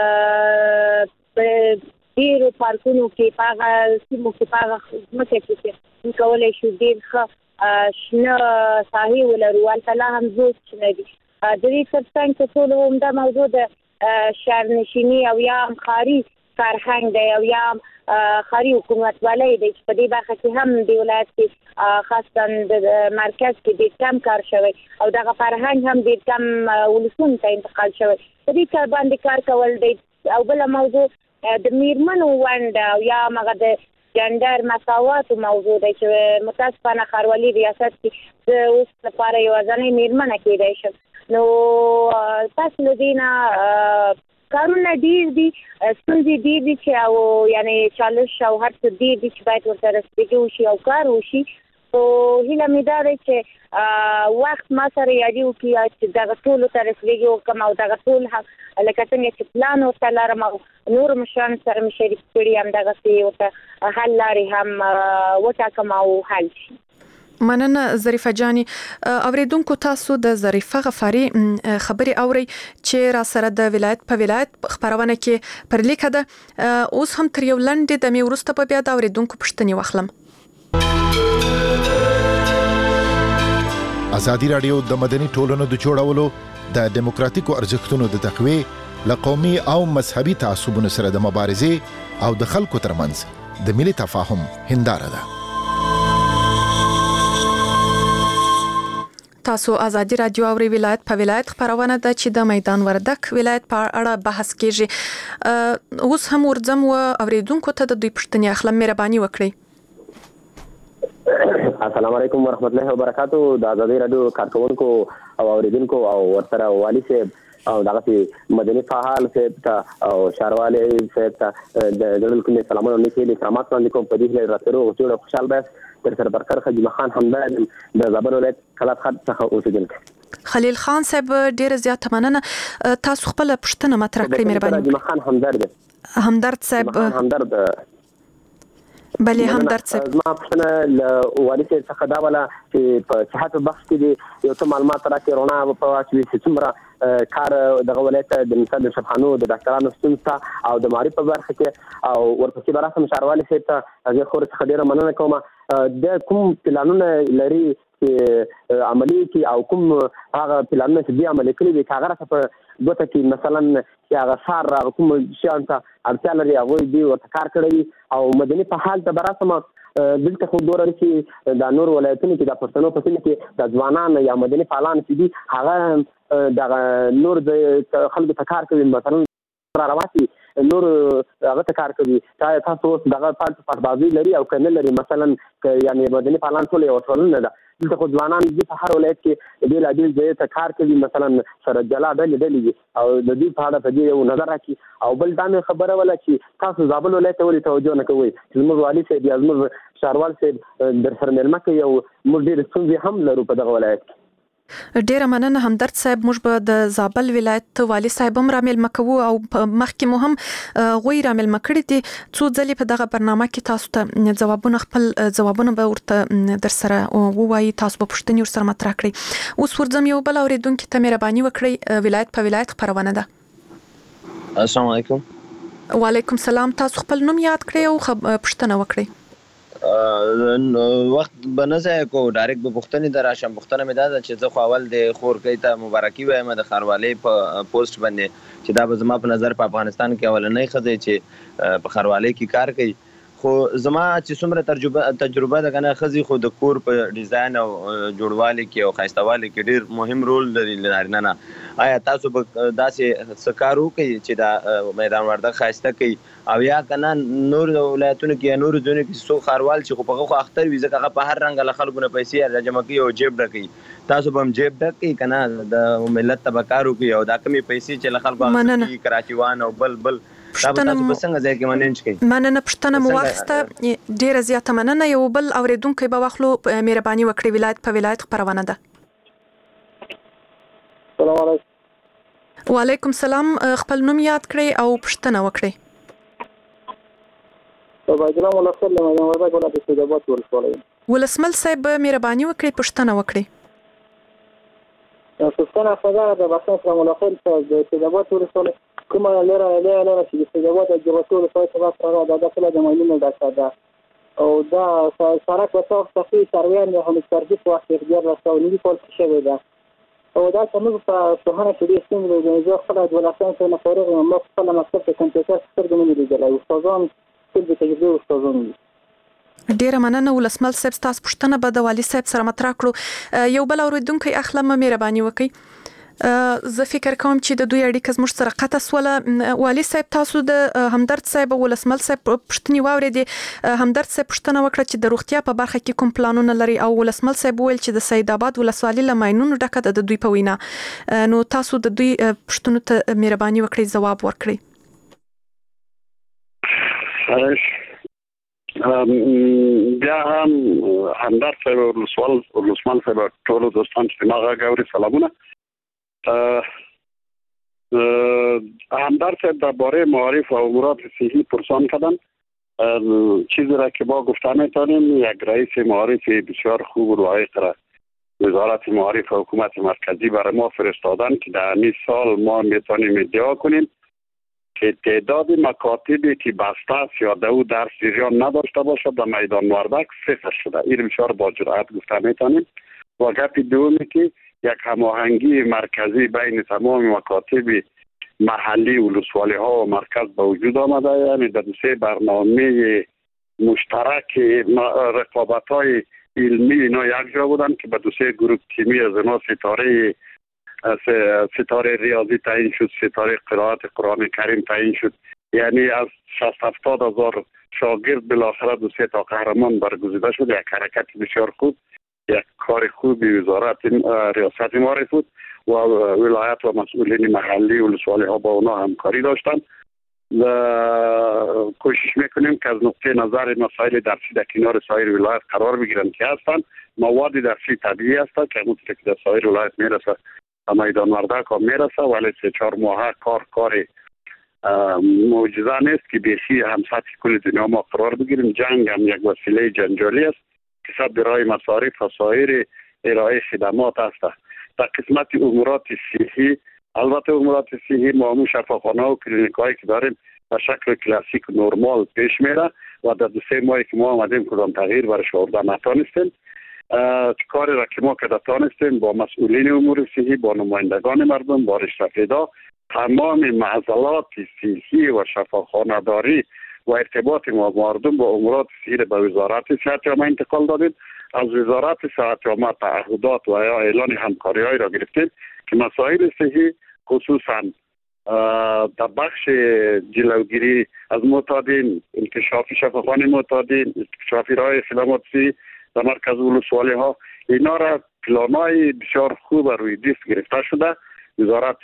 ډېرو پارکونو کې په هغه سیمو کې په هغه ځمکه کې چې موږ کولی شو ډېر ښه شنه ساحې ولرو هلته لا هم زود شنه دي. د دې تر څنګ چې ټولو همدا موضوع د شهرنشیني او یا هم ښاري فرهنګ دی او یا خاري حکومت ولې دی چې په دې برخه کې هم د ولایت کې خاصه د مرکز کې ډېر کم کار شوی او دغه فرهنګ هم ډېر کم ولسونو ته انتقال شوی په دې کار باندې کار کول دی او بل موضوع د میرمنو ونډه او یا مغه د جندر مساوات موضوع دی چې متاسفانه ښاروالي ریاست کې د اوس لپاره یو ځانې میرمنه کېدای شم نو تاسو له دې نه کارونه ډېر دي ستونزې ډېر دي چې او یعنې چالش او هر څه ډېر دي چې باید ورسره سپېږې وشي او کار وشي خو هیله مې دا دی چې وخت ما سره یادي وکړي چې دغه ټولو ته رسېږي وکړم او دغه ټول هم لکه څنګه چې پلان ورته لرم او نور مشران سره مې شریک کړي همدغسې ورته حل لارې هم وټاکم او حل شي. مننه ظریفه جاني. اوریدونکو تاسو د ظریفه غفاري خبري اوري چې را سره د ولایت په ولایت خبرونه کې پر لیکه ده. اوس هم تر یو لنډ د میورسته په بیا د اوریدونکو پښتني واخلم. ازادي رادیو د مدني ټولنو د جوړولو د دیموکراتیکو ارزښتونو د تقویې له قومي او مذهبي تعصبونو سره د مبارزې او د خلکو ترمنځ د ملي تفاهم هنداره ده. تاسو ازادي رادیو او ولایت په ولایت خبرونه ده چې د میدان وردک ولایت په اړه بحث کیږي. اوس هم ورځم او اوریدونکو ته د دوی پښتني اخلم مهرباني وکړئ. السلام علیکم ورحمت الله وبرکاتو. د ازادي رادیو کارکونکو او اوریدونکو او ورسره والی صاحب او دغه مدني فعال صاحب ته او شاروالي صاحب ته د دړل کوم سلامونه لیکلي سلامات باندې کوم په دې لري راتلو او جوړ خوشحال بس تر سره برکر خجی خان همدان د زابل ولایت کلات خط څخه اوسېدل. خلیل خان صاحب ډیر زیات مننه. تاسو خپل پښتنه مطرح کړئ مهرباني. خجی خان همدرد همدرد صاحب همدرد بلې همدرد صاحب زما پښتنه ل والي څخه دا ولا چې په صحت بخش کې یو څه معلومات راکې رونا په واچوي چې څومره کار دغه ولایت د مثال شفخانو د ډاکټرانو ستونزه او د معرفت په برخه کې او ورپسې براسم شاروالي صاحب ته هغه خور څخه ډیره مننه کوم. د کوم پلانونه لري چې عملی کې او کوم هغه پلانونه چې دی عملي کړی دي هغه راځه په ګوته کې مثلا چې هغه سار کوم شیان ته اړتیا لري هغه دی ورته کار کړی او مدني په حال ته براسم دلته خو دوره چې د نور ولایتونو کې د پښتنو په سیمه کې د ځوانان یا مدني فعالان چې دي هغه د نور د خلکو ته کار کوي مثلا راواتي نور هغه ته کار کوي تاسو دغه پارت پربازي لري او کنه لري مثلا یعنی مدني فعالان ټول یو ټول نه ده دلته خو ځوانان دي په هر ولایت کې د لادي ځای ته کار کوي مثلا سره جلا ډلې ډلې او د دې په اړه په دې یو نظر راکړي او بل دا خبره ولا چې تاسو زابل ولایت ته ولې توجه نه کوئ چې موږ والي صاحب یا موږ شاروال صاحب در سره ملما کوي او موږ ډېر ستونزې هم لرو په دغه ولایت کې. ډیره مننه همدرد صاحب. موږ به د زابل ولایت والی صاحب هم رامل مکو او مخکې مو هم غوي رامل مکړی دي څو ځلې په دغه برنامه کې تاسو ته جوابونه خپل جوابونه به ورته در سره ووایي تاسو به پښتني ور سره مطرح کړئ. اوس ورځم یو بل اوریدونکو ته مهرباني وکړئ. ولایت په ولایت خبرونه ده. السلام علیکم. وعلیکم سلام. تاسو خپل نوم یاد کړئ او پښتنه وکړئ. وخت بنځه کو ډایرکټ به پښتني دراشم. پښتنه مې دا چې زه خو اول د خور کوي ته مبارکي وایم د خاروالي په پوسټ باندې چې دا به زما په نظر په افغانستان کې اولنۍ خزه چې په خاروالي کې کار کوي خو زما چې څومره تجربه تجربه ده کنه خزي خو د کور په ډیزاین او جوړوالي کې او خاصتوالي کې ډیر مهم رول لري لري نه. آیا تاسو به داسې سکارو کوي چې دا میدان وردک خاصته کوي او یا کنه نور ولایتونو کې نور ځونه کې سو خاروال چې خو په خو اختر وي ځکه په هر رنګ له خلکو نه پیسې راجمع کوي او جیب ډکوي تاسو به هم جیب ډکوي کنه د ملت تبکارو کوي او دا کمی پیسې چې له خلکو اخلي کراچیوان او بل بل پښتنه مننه پښتنه مو واخسته ډیره زیاته مننه. یو بل اوریدونکو به واخلو مهرباني وکړئ. ولایت په ولایت خبرونه ده. السلام علیکم. وعلیکم سلام. خپل نوم یاد کړئ او پښتنه وکړئ. عبدالله مولا خپل میدان وردک ولایت استجابات ورسولای. ولسمل صاحب مهرباني وکړئ پښتنه وکړئ. پښتنه خبره ده باسن سلام مولا خپل د استجابات ورسولای کومه لره لره لره چې د استجابات د جوړولو په سبب سره د داخله د مالونو ډاکټر ده او دا سره په تاسو صفي سرویان هم ترجیح وخت اختیار راستونی کول شوی ده او دا چې موږ په پوهنه کې ډېر ستونزې لرو. زه خپله دولسم صنف فارغ یم، ما خپله مکتب کې کمپیوټر سترګې نه دي لیدلی. استادان ټول د تجربې استادان دي. ډیره مننه ولسمل صاحب، تاسو پوښتنه به د والي صاحب سره مطرح کړو. یو بل اوریدونکی اخلم، مهرباني وکړئ. زه فکر کوم چې د دوی اړیکه زموږ سره قطع سوله. والي صاحب، تاسو د همدرد صاحب او ولسمل صاحب پوښتنې واورېدې. همدرد صاحب پوښتنه وکړه چې د روغتیا په برخه کې کوم پلانونه لري، او ولسمل صاحب وویل چې د سید آباد ولسوالي له ماینونو ډکه ده د دوی په وینا. نو تاسو د دوی پوښتنو ته مهرباني وکړئ ځواب ورکړئ. بیا هم همدرد صاحب او ولسمل صاحب ټولو دوستان چې ما غواړي سلامونه. همدرد صاحب درباره معارف و امورات صحی پرسان کردن. چیزی را که با گفته میتونیم، یک رئیس معارف بسیار خوب و لایق را وزارت معارف و حکومت مرکزی برای ما فرستادن که در این سال ما میتونیم ادعا کنیم که تعداد مکاتبی که بسته است یا در او در جریان نداشته باشد در میدان وردک صفر شده. این بسیار با جرأت گفته میتونیم. و گپ دومی که یک هماهنگی مرکزی بین تمام مکاتب محلی ولسوالی ها و مرکز به وجود آمده. یعنی در سه برنامه مشترک رقابت های علمی اینا یک جا بودن که به دو سه گروه تیمی از اینا ستاره ستاره ریاضی تعیین شد، ستاره قرائت قرآن کریم تعیین شد. یعنی از شصت هفتاد هزار شاگرد بالاخره دو سه تا قهرمان برگزیده شد. یک حرکت بسیار خوب، یک کار خوبی وزارت ریاست معارف بود و ولایت و مسئولین محلی و ولسوالی ها با اونا همکاری داشتن. و کوشش میکنیم که از نقطه نظر مسائل درسی در کنار سایر ولایت قرار بگیرن که هستن. مواد درسی طبیعی هستن که همون که در سایر ولایت میرسه میدان وردک هم میرسه، ولی سه چهار ماه کار کار معجزه نیست که بیشی هم سطح کل دنیا ما قرار بگیریم. جنگ هم یک وسیله جنجالی است که سب برای مصارف و سایر ارائه خدمات است. در قسمت امورات صحی، البته امورات صحی ما همون شفاخانه و کلینیک هایی که داریم به شکل کلاسیک نرمال پیش میره و در دو سه ماهی که ما آمدیم کدام تغییر برش آورده نتانستیم. کاری را که ما که دانستیم با مسئولین امور صحی، با نمایندگان مردم، با رشته‌پیدا تمام معضلات صحی و شفاخانه داری و ارتباط ما مردم با امورات صحی به وزارت صحت عامه انتقال دادیم. از وزارت صحت عامه تعهدات و یا اعلان همکاری‌های را گرفتیم که مسائل صحی خصوصا در بخش جلوگیری از معتادین، انکشاف شفاخانه معتادین، انکشاف راه خدمات صحی در مرکز ولسوالی ها، اینا را پلان‌های بسیار خوب روی دیست گرفته شده. وزارت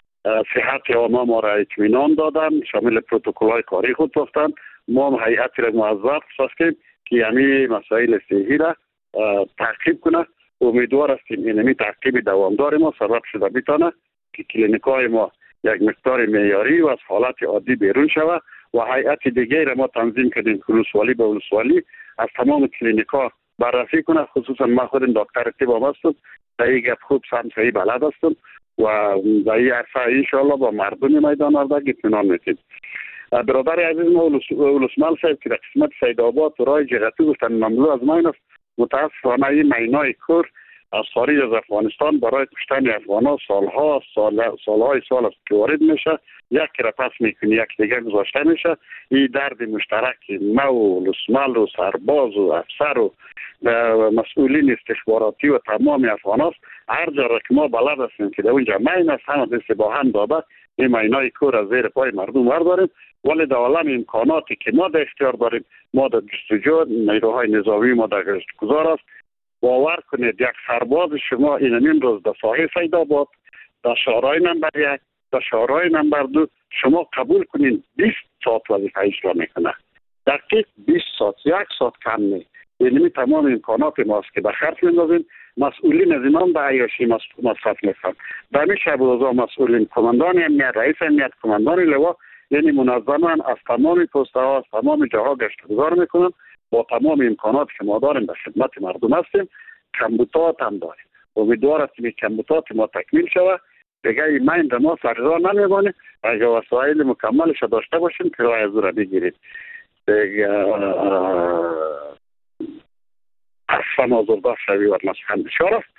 صحت عامه ما را اطمینان دادن، شامل پروتکل‌های کاری خود ساختن. ما هم هیئتی را موظف ساختیم که همین مسائل صحی را تعقیب کنه. امیدوار هستیم اینمی تعقیب دوامدار ما سبب شده بتانه که کلینیک‌های ما یک مقدار معیاری و از حالت عادی بیرون شود و هیئت دیگه را ما تنظیم کردیم که ولسوالی به ولسوالی از تمام کلینیک‌ها بررسی کنه. خصوصا ما خودم دکتر طب هستم، در این گپ خوب سم صحیح بلد هستم و در این عرصه انشاءالله با مردم میدان وردک اطمینان میدیم. برادر عزیز ما ولسمل صاحب که در قسمت سید آباد و راه جغتی گفتن مملو از ماین است. متاسفانه این مینای کور از خارج از افغانستان برای کشتن افغان‌ها سالها سال سالهای سال است که وارد میشه. یک را پس میکنی یک دیگه گذاشته میشه. این درد مشترک ما و ولسمل و سرباز و افسر و مسئولین استخباراتی و تمام افغان است. هر جا را که ما بلد هستیم که در اونجا مین است همه دست با هم داده این مینای کور از زیر پای مردم ورداریم. ولی در عالم امکاناتی که ما در اختیار داریم، ما در جستجو نیروهای نظامی ما در گذار است. باور کنید یک سرباز شما این روز در ساحه سید آباد، در شورای نمبر یک، در شورای نمبر دو شما قبول کنین بیست ساعت وظیفه اجرا میکنه. دقیق بیست ساعت، یک ساعت کم نه. یعنی تمام امکانات ماست که به خرج میندازیم. مسئولین از اینان به عیاشی مصرف میکنن. در این شب روزا مسئولین کماندان امنیت، رئیس امنیت، کماندان لوا، یعنی منظما از تمام پست ها از تمام جاها گشت گذار میکنن. با تمام امکانات که ما داریم به خدمت مردم هستیم. کمبودات هم داریم. امیدوار هستیم که کمبودات ما تکمیل شود. دیگه این مین در ما سرزا نمیمانه. اگر وسایل مکملش داشته باشیم که راه از او را بگیریم. دیگه اصلا آزرده شوی و نسخن بشار است.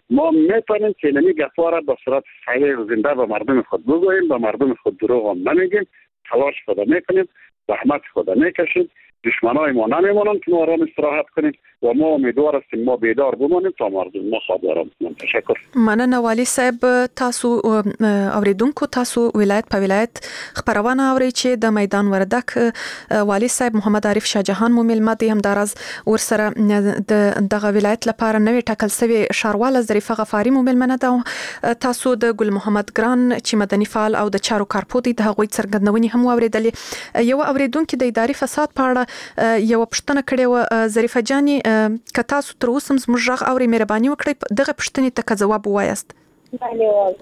ما میتونیم چنینی گفت‌ها را به صورت صحیح و زنده به مردم خود بگوییم، به مردم خود دروغ هم نمیگیم، تلاش خود میکنیم، زحمت خود میکشیم، دشمنای ما نمیمونن که ما آرام استراحت کنیم و ما امیدوار هستیم ما بیدار بمانیم تا مردم ما خواب آرام کنیم. تشکر. مننه والي صاحب. تاسو اوریدونکو تاسو ولایت په ولایت خبرونه اوري چې د میدان وردک والي صاحب محمد عارف شاه جهان مو ملمه دي هم دراز ورسره د دغه ولایت لپاره نوې ټاکل شوی شارواله ظریفه غفاری مو ملمنه ده. تاسو د ګل محمد ګران چې مدني فعال او د چارو کارپوت د هغوی څرګندونې هم اوریدلې. یو اوریدونکو د اداري فساد په اړه یو پښتنه کړې و ظریفه جاني که تاسو تر اوسه زموږ غږ اورئ مهرباني وکړئ دغه پوښتنې ته جواب ووایاست. بله وایم.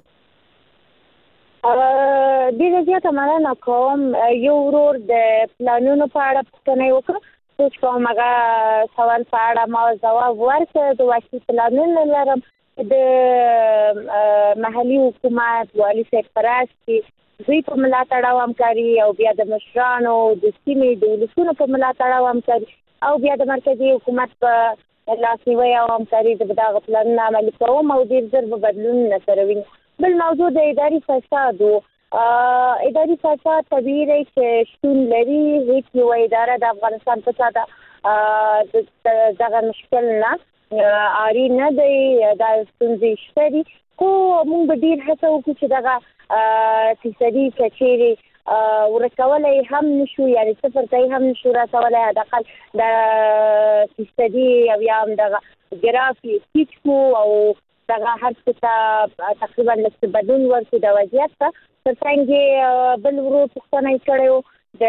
ډېره زیاته مننه کوم. یو ورور د پلانونو په اړه پوښتنه یې وکړه. سوچ کوم هغه سوال په اړه ما ځواب ورکړ. د وحشي پلانونه لرم د محلي حکومت والي صاحب په راس کې دوی په ملاتړ او همکاري او بیا د مشرانو د سیمې د ولسونو په ملاتړ او همکاري او بیا د مرکزي حکومت په لاسنیوي او همکاري د دغه پلانونه عملي کوم او ډېر ژر به بدلونونه سره وینو. بل موضوع د اداري فساد و. اداري فساد طبیعي دی چې شتون لري. هیڅ یوه اداره د افغانستان په ساده دغه مشکل نه عاري نه دی. دا ستونزې شته دي خو موږ به ډېر هڅه وکړو چې دغه فیصدي کچېرې ورکولی هم نشو، یعنې صفر ته هم نشو رسولی. حداقل د فیصدي او یا هم دغه ګراف یې ټیټ کړو او دغه هر څه ته تقریبا لږ بدلون ورکړو د وضعیت ته. تر څنګ یې بل ورور پوښتنه یې کړې و د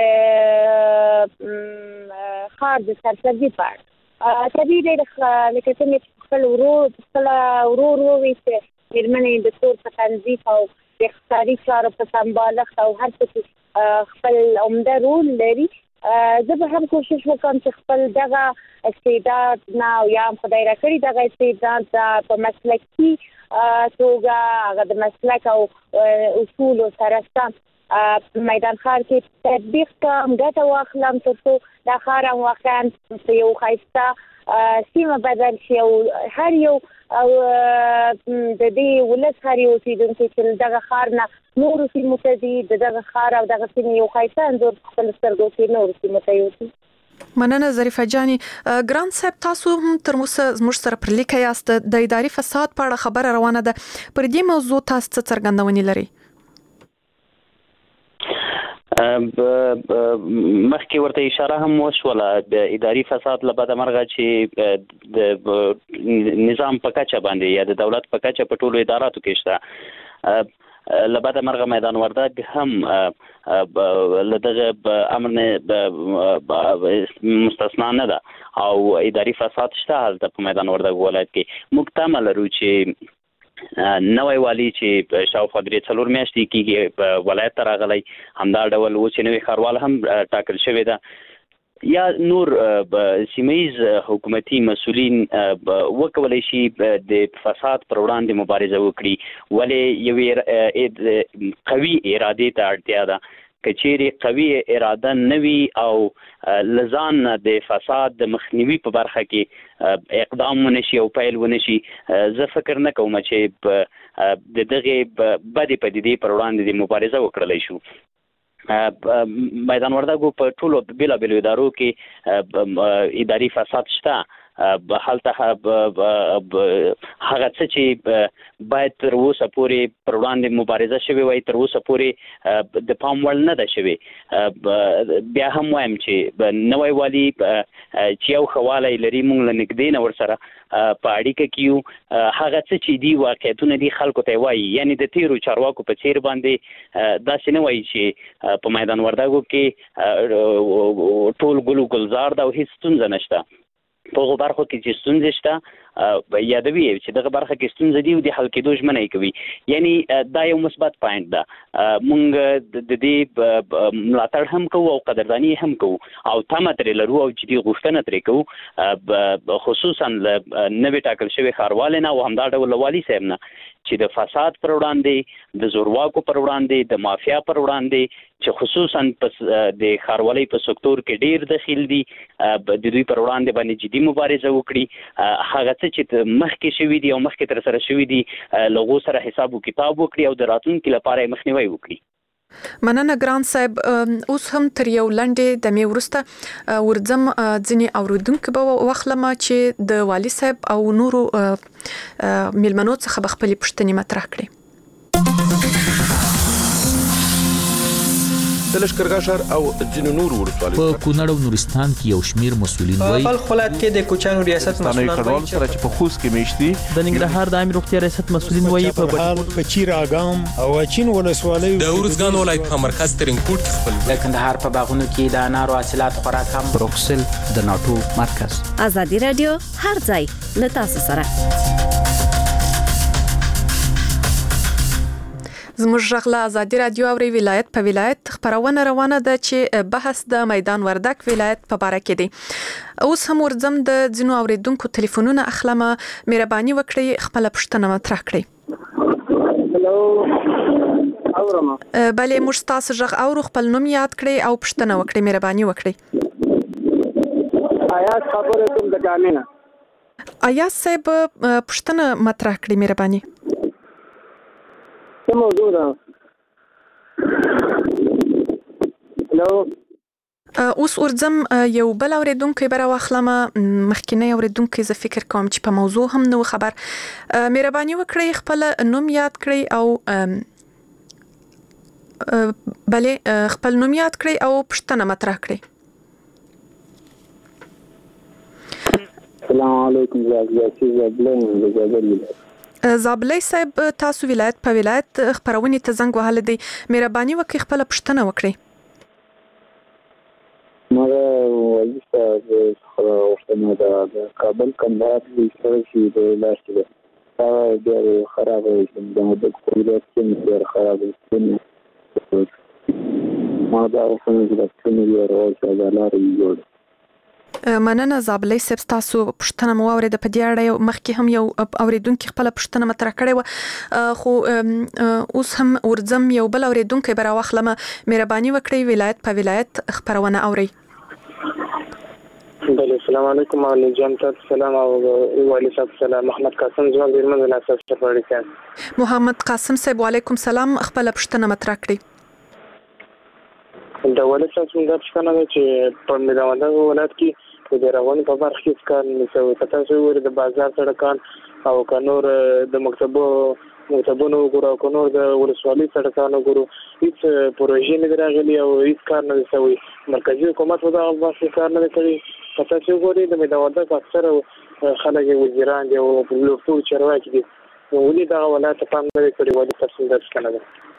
ښار د سرسبزي په اړه. طبیعي دی لکه څنګه چې خپل ورور خپله ورور ووایي چې مېرمنې د کور په تنظیف او د اقتصادي چارو په سمبالښت او هر څه کې خپل عمده رول لري. زه به هم کوشش وکړم چې خپل دغه استعداد نه او یا هم خدای راکړي دغه استعداد په مسلکي توګه هغه د مسلک او اصولو سره سم په میدان ښار کې تطبیق کړم، ګټه واخلم تر څو دا ښار هم واقعا په یو ښایسته سیمه بدل شي او هر یو او د دې ولس هر یو اوسېدونکی چې دغه ښار نه نورو سیمو ته ځي د دغه ښار او دغه سیمې یو ښایسته انځور په خپلو سترګو کې نورو سیمو ته یوسي. مننه ظریفه جاني. ګران صاحب تاسو هم تر اوسه زموږ سره پر لیکه یاست. د اداري فساد په اړه خبره روانه ده. پر دې موضوع تاسو څه څرګندونې لرئ؟ مخکې ورته اشاره هم وشوله د اداري فساد له بده مرغه چې د نظام په کچه باندې یا د دولت په کچه په ټولو اداراتو کې شته. له بده مرغه میدان وردګ هم له دغه امر نه مستثنا نه ده او اداري فساد شته هلته په میدان وردګ ولایت کې. موږ تمه لرو چې نوی والی چې شاوخوا درې څلور میاشتې کېږي په ولایت ته راغلی، همدا ډول اوس چې نوی ښاروال هم ټاکل شوی ده یا نور سیمهیز حکومتي مسؤلین وکولی شي د فساد پر وړاندې مبارزه وکړي. ولې یوې قوي ارادې ته اړتیا ده. که چیرې قوي اراده نه وي او له ځان نه د فساد د مخنیوي په برخه کې اقدام ونه شي او پیل ونه شي، زه فکر نه کوم چې د دغې بدې پدیدې پر وړاندې د مبارزه وکړلی شو. میدان وردګو په ټولو بېلابېلو ادارو کې اداري فساد شته. هلته هغه څه چې باید تر اوسه پورې پر وړاندې مبارزه شوې وای تر اوسه پورې د پام وړ نه ده شوې. بیا هم وایم چې نوی والي چې یو ښه والی لري موږ له نږدې نه ورسره په اړیکه کې یو. هغه څه چې دي واقعیتونه دي خلکو ته وایي، یعنې د تیرو چارواکو په څیر باندې داسې نه وایي چې په میدان وردګو کې ټول ګلو ګلزار ده او هیڅ ستونزه نشته. په هغو برخو کې چې ستونزې شته یادوي چې دغه برخه کې ستونزې دي او د حل کېدو ژمنه یې کوي. یعنی دا یو مثبت پوینټ ده. موږ د دې ملاتړ هم کوو او قدرداني هم کوو او تمه ترې لرو او جدي غوښتنه ترې کوو، خصوصا له نوې ټاکل شوي ښاروالۍ نه او همدا ډول له والي صاحب نه چې د فساد پر وړاندې، د زورواکو پر وړاندې، د مافیا پر وړاندې چې خصوصا د ښاروالۍ په سکتور کې ډیر دخیل دي د دوی پر وړاندې باندې جدي مبارزه وکړي. هغه څه څه چې مخکې شوي دي او مخکې تر سره شوي دي له هغو سره حساب و کتاب وکړي او د راتلونکي لپاره یې مخنیوی وکړي. مننه ګران صاحب. اوس هم تر یو لنډې دمې وروسته ورځم ځینې اوریدونکو به واخلم چې د والي صاحب او نورو میلمنو څخه به خپلې پوښتنې مطرح کړي. د لښکرګاه ښار او ځینو نورو ولسوالیو په کونړ او نورستان کې یو شمیر مسولین وایي په خپل کې د کوچانو ریاست مسولین وایي چې په خوست کې میشتي د ننګرهار د عامه روغتیا ریاست مسولین وایي په بهار په چیر اګام او چین ولسوالیو د ورزګان ولایت په مرکز ترینکوټ خپل د کندهار په باغونو کې د انارو حاصلات خوراک هم بروکسل د ناتو مرکز. ازادي رادیو هر ځای له تاسو سره. زموږ ژغ له ازادي رادیو او ولایت په ولایت خبرونه روانه ده چې بحث د میدان وردګ ولایت په اړه کې دی. اوس هم ورځم د ځینو اوریدونکو ټلیفونونه اخلم. مهرباني وکړئ خپل پوښتنه مطرح کړئ. هلو اورم. بله موږ تاسو ژغ او خپل نوم یاد کړئ او پوښتنه وکړئ. مهرباني وکړئ. آیات خبره کوم د جامینه. آیات صاحب پوښتنه مطرح کړئ. مهرباني. څه موضوع ده؟ هلو اوس ورځم یو بل اوریدونکی به راواخلم. مخکینی اوریدونکی زه فکر کوم چې په موضوع هم نو خبر. مهرباني وکړئ خپل نوم یاد کړئ او بله خپل نوم یاد کړئ او پوښتنه مطرح کړئ. السلام علیکم. زه زابلین د زابل ولایت. زابلی صاحب تاسو ولایت په ولایت خبرونه ته زنګ وهل دي. مهرباني وکړئ خپل پوښتنه وکړئ. مګر ولسته د خبرونه د کابل کندهار د سره د لاشي ده. دا ډېر خراب دی. د مدد کولیت کې ډېر خراب دی. ما دا وسنه د څنګه یو راځي دا لارې جوړ. مننه زابلی صاحب تاسو پوښتنه مو اوریده. په دې اړه مخکې هم یو اوریدونکو خپل پوښتنه مطرح کړې و خو اوس هم ورځم یو بل اوریدونکو به راواخلم. مهرباني وکړئ ولایت په ولایت خبرونه اورئ. بله السلام علیکم. علی جان تاسو سلام او والي صاحب سلام. محمد قاسم زوال بیرمن د ناسب سفر کړ. محمد قاسم صاحب وعلیکم سلام. خپل پوښتنه مطرح کړئ. د والي صاحب څنګه پوښتنه ده چې په میدان وردګ ولایت کې د رواني په برخه کې کار نشوي. تاسو ور د بازار سړکان او کنور د مکتبو مکتبونو ګورو کنور د ولسوالۍ سړکانو ګورو هیڅ پروژې نه راغلي او هیڅ کار نه شوی. مرکزی حکومت ودا واسه کار نه کوي. تاسو ګورئ د میدان وردګ اکثر خلک وزیران دی او ټول چارواکي دي. ولې دا ولایت په پام نه کوي. والي تفصیل درس کنه.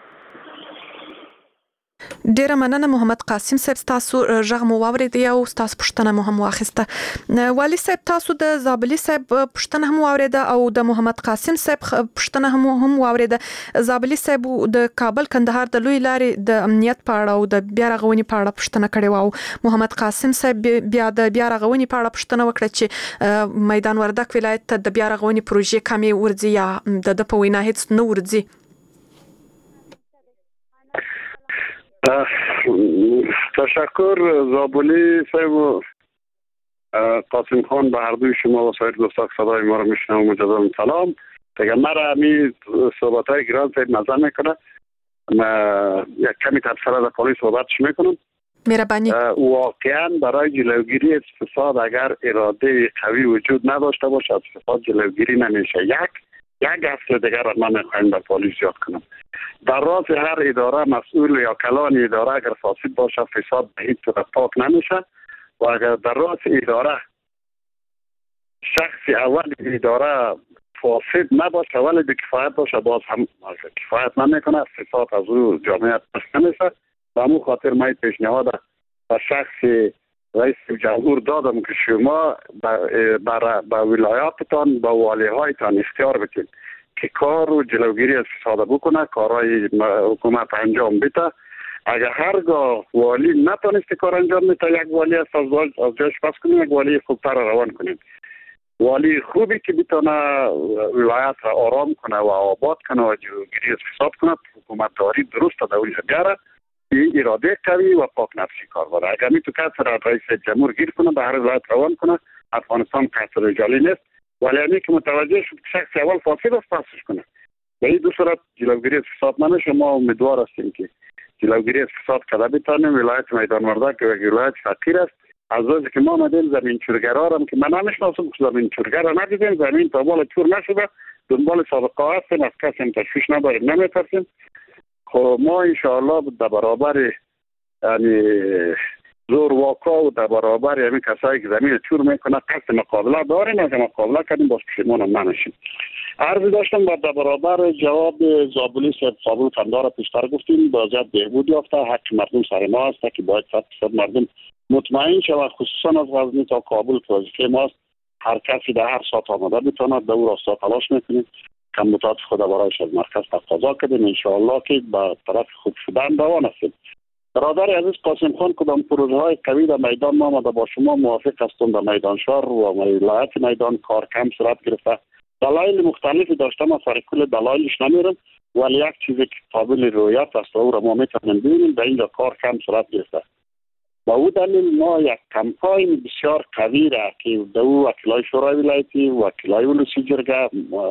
ډیره مننه محمد قاسم صاحب تاسو ژغ مو واورید او تاسو پوښتنه مو هم واخیسته. والي صاحب تاسو د زابلی صاحب پوښتنه هم واورید او د محمد قاسم صاحب پوښتنه هم هم واورید. زابلی صاحب د کابل کندهار د لوی لارې د امنیت په اړه او د بیا رغونې په اړه پوښتنه کړې و او محمد قاسم صاحب بیا د بیا رغونې په اړه پوښتنه وکړه چې میدان وردګ ولایت ته د بیا رغونې پروژې کمې ورځي یا د په وینا هیڅ نه ورځي. تشکر زابلی صاحب. قاسم خان به هر دوی شما و سایر دوستان صدای ما رو میشنم و مجددا سلام. دیگه مرا همی صحبت های گران صاحب نظر میکنه. من یک کمی تبصره در پالی صحبتش میکنم. مهربانی. واقعا برای جلوگیری از فساد اگر اراده قوی وجود نداشته باشه از فساد جلوگیری نمیشه. یک یک اصل دیگر را من میخوایم در پالیس یاد کنم. در راز هر اداره مسئول یا کلان اداره اگر فاسد باشه فساد به هیچ صورت پاک نمیشه و اگر در راز اداره شخص اول اداره فاسد نباشه ولی به کفایت باشه باز هم کفایت نمیکنه فساد از او جامعه پس نمیشه. به همون خاطر من پیشنهاد به شخص رئیس جمهور دادم که شما به ولایاتتان به والی هایتان اختیار بتید که کار و جلوگیری از فساد بکنه. کارهای حکومت انجام بده. اگر هرگاه والی نتونست کار انجام بده یک والی از از جاش پس کنید یک والی خوبتر روان کنید. والی خوبی که بتونه ولایت را آرام کنه و آباد کنه و جلوگیری از فساد کنه. حکومت داری درست دوری بیاره اراده قوی و پاک نفسی کار باره. اگر می تو کسر رئیس جمهور گیر کنه به هر ولایت روان کنه افغانستان کسر رجالی نیست ولی همین که متوجه شد که شخص اول فاسد است پاسش کنه. به این دو صورت جلوگیری از فساد نمیشه. ما امیدوار هستیم که جلوگیری از فساد کرده بتانیم. ولایت میدان وردک که ولایت فقیر است، از روزی که ما آمدیم زمین چورگرا هم که من نمیشناسم که زمین چورگرا ندیدیم، زمین تا بالا چور نشده، دنبال سابقه هستیم، از کسی تشویش نداریم، نمیترسیم. خب ما انشاءالله در برابر یعنی زور واقع و در برابر همین کسایی که زمین چور میکنه قصد مقابله داریم. اگه مقابله کردیم باز پشیمون هم نمیشیم. عرض داشتم در برابر جواب زابلی صاحب قابل فندار پیشتر گفتیم وضعیت بهبود یافته، حق مردم سر ما است که باید صد درصد مردم مطمئن شود، خصوصا از غزنی تا کابل که وظیفه ماست. هر کسی در هر ساعت آمده بتواند در او راستا تلاش میکنیم. کمبودات خود برایش از مرکز تقاضا کردیم انشاءالله که به طرف خوب شدن روان هستیم. برادر عزیز قاسم خان کدام پروژه های قوی در میدان ما آمده با شما موافق هستم. در میدان شهر و ولایت میدان کار کم صورت گرفته. دلایل مختلفی داشته، ما سر کل دلایلش نمیرم، ولی یک چیزی که قابل رویت است و او را ما میتونیم ببینیم در اینجا کار کم صورت گرفته. با او دلیل ما یک کمپاین بسیار قوی را که در او وکیلای شورای ولایتی، وکیلای ولسی جرگه،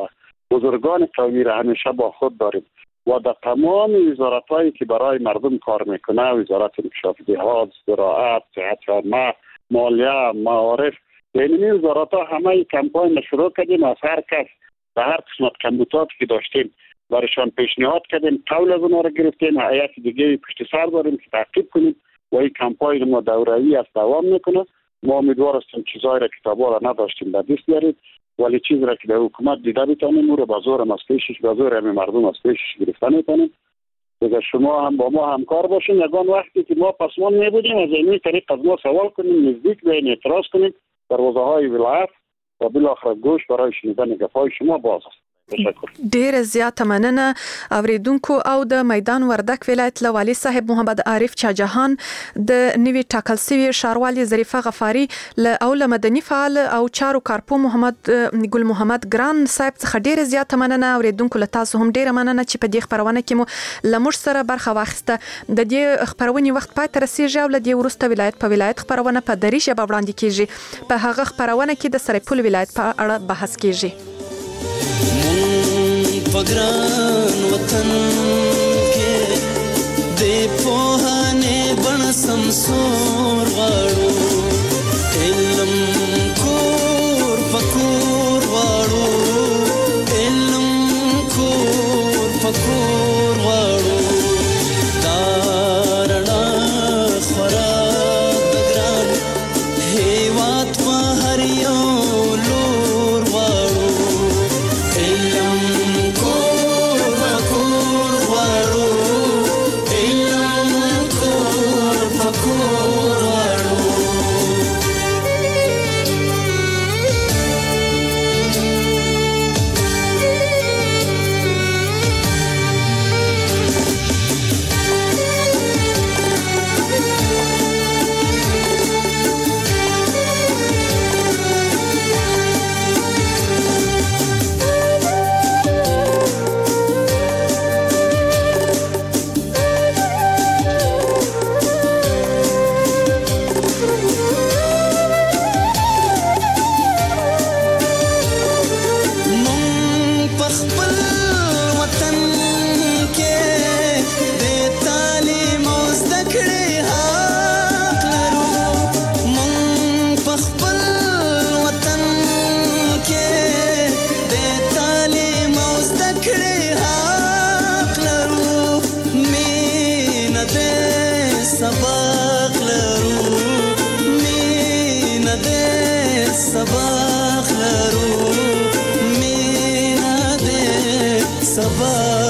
بزرگان قوی را همیشه با خود داریم و در تمام وزارت هایی که برای مردم کار میکنه، وزارت انکشاف دهات، زراعت، صحت عامه، مالیه، معارف، یعنی وزارت ها همه کمپاین شروع کردیم. از هر کس به هر قسمت کمبودات که داشتیم برایشان پیشنهاد کردیم، قول از اونها را گرفتیم. هیئت دیگه پشت سر داریم که تعقیب کنیم و این کمپاین ما دوره‌ای است دوام میکنه. ما امیدوار هستیم چیزایی را که تا بالا نداشتیم به دست بیارید، ولی چیزی را که در حکومت دیده بتانیم او را با زور از پیشش، با زور همه مردم از پیشش گرفتن میتونیم. اگر شما هم با ما همکار باشین، یگان وقتی که ما پسمان میبودیم از این طریق از ما سوال کنیم، نزدیک بین اعتراض کنیم، دروازه های ولایت و بالاخره گوش برای شنیدن گپای شما باز است. ډیر زیات مننه اوریدونکو او د میدان وردک ولایت لوالي صاحب محمد عارف چاجهان د نوی ټاکل سوي ښاروالي ظریفه غفاری له او له مدني فعال او چارو کارپو محمد ګل محمد ګران صاحب څخه ډیر زیات مننه. اوریدونکو له تاسو هم ډیر مننه چې په دې خبرونه کې مو لمر سره برخه واخیسته. د دې خبرونې وخت پای تر رسیدي او له دې ورسته ولایت په ولایت خبرونه په دری ژبه وړاندې کیږي. په هغه خبرونه کې د سرپل ولایت په اړه بحث کیږي. پګران وطن کې د پوهانه بن سمسور غاړو علم کور پکور غاړو علم کور پکور غاړو دارنا خورا بګران هیوات په هر یو لور غاړو علم sabah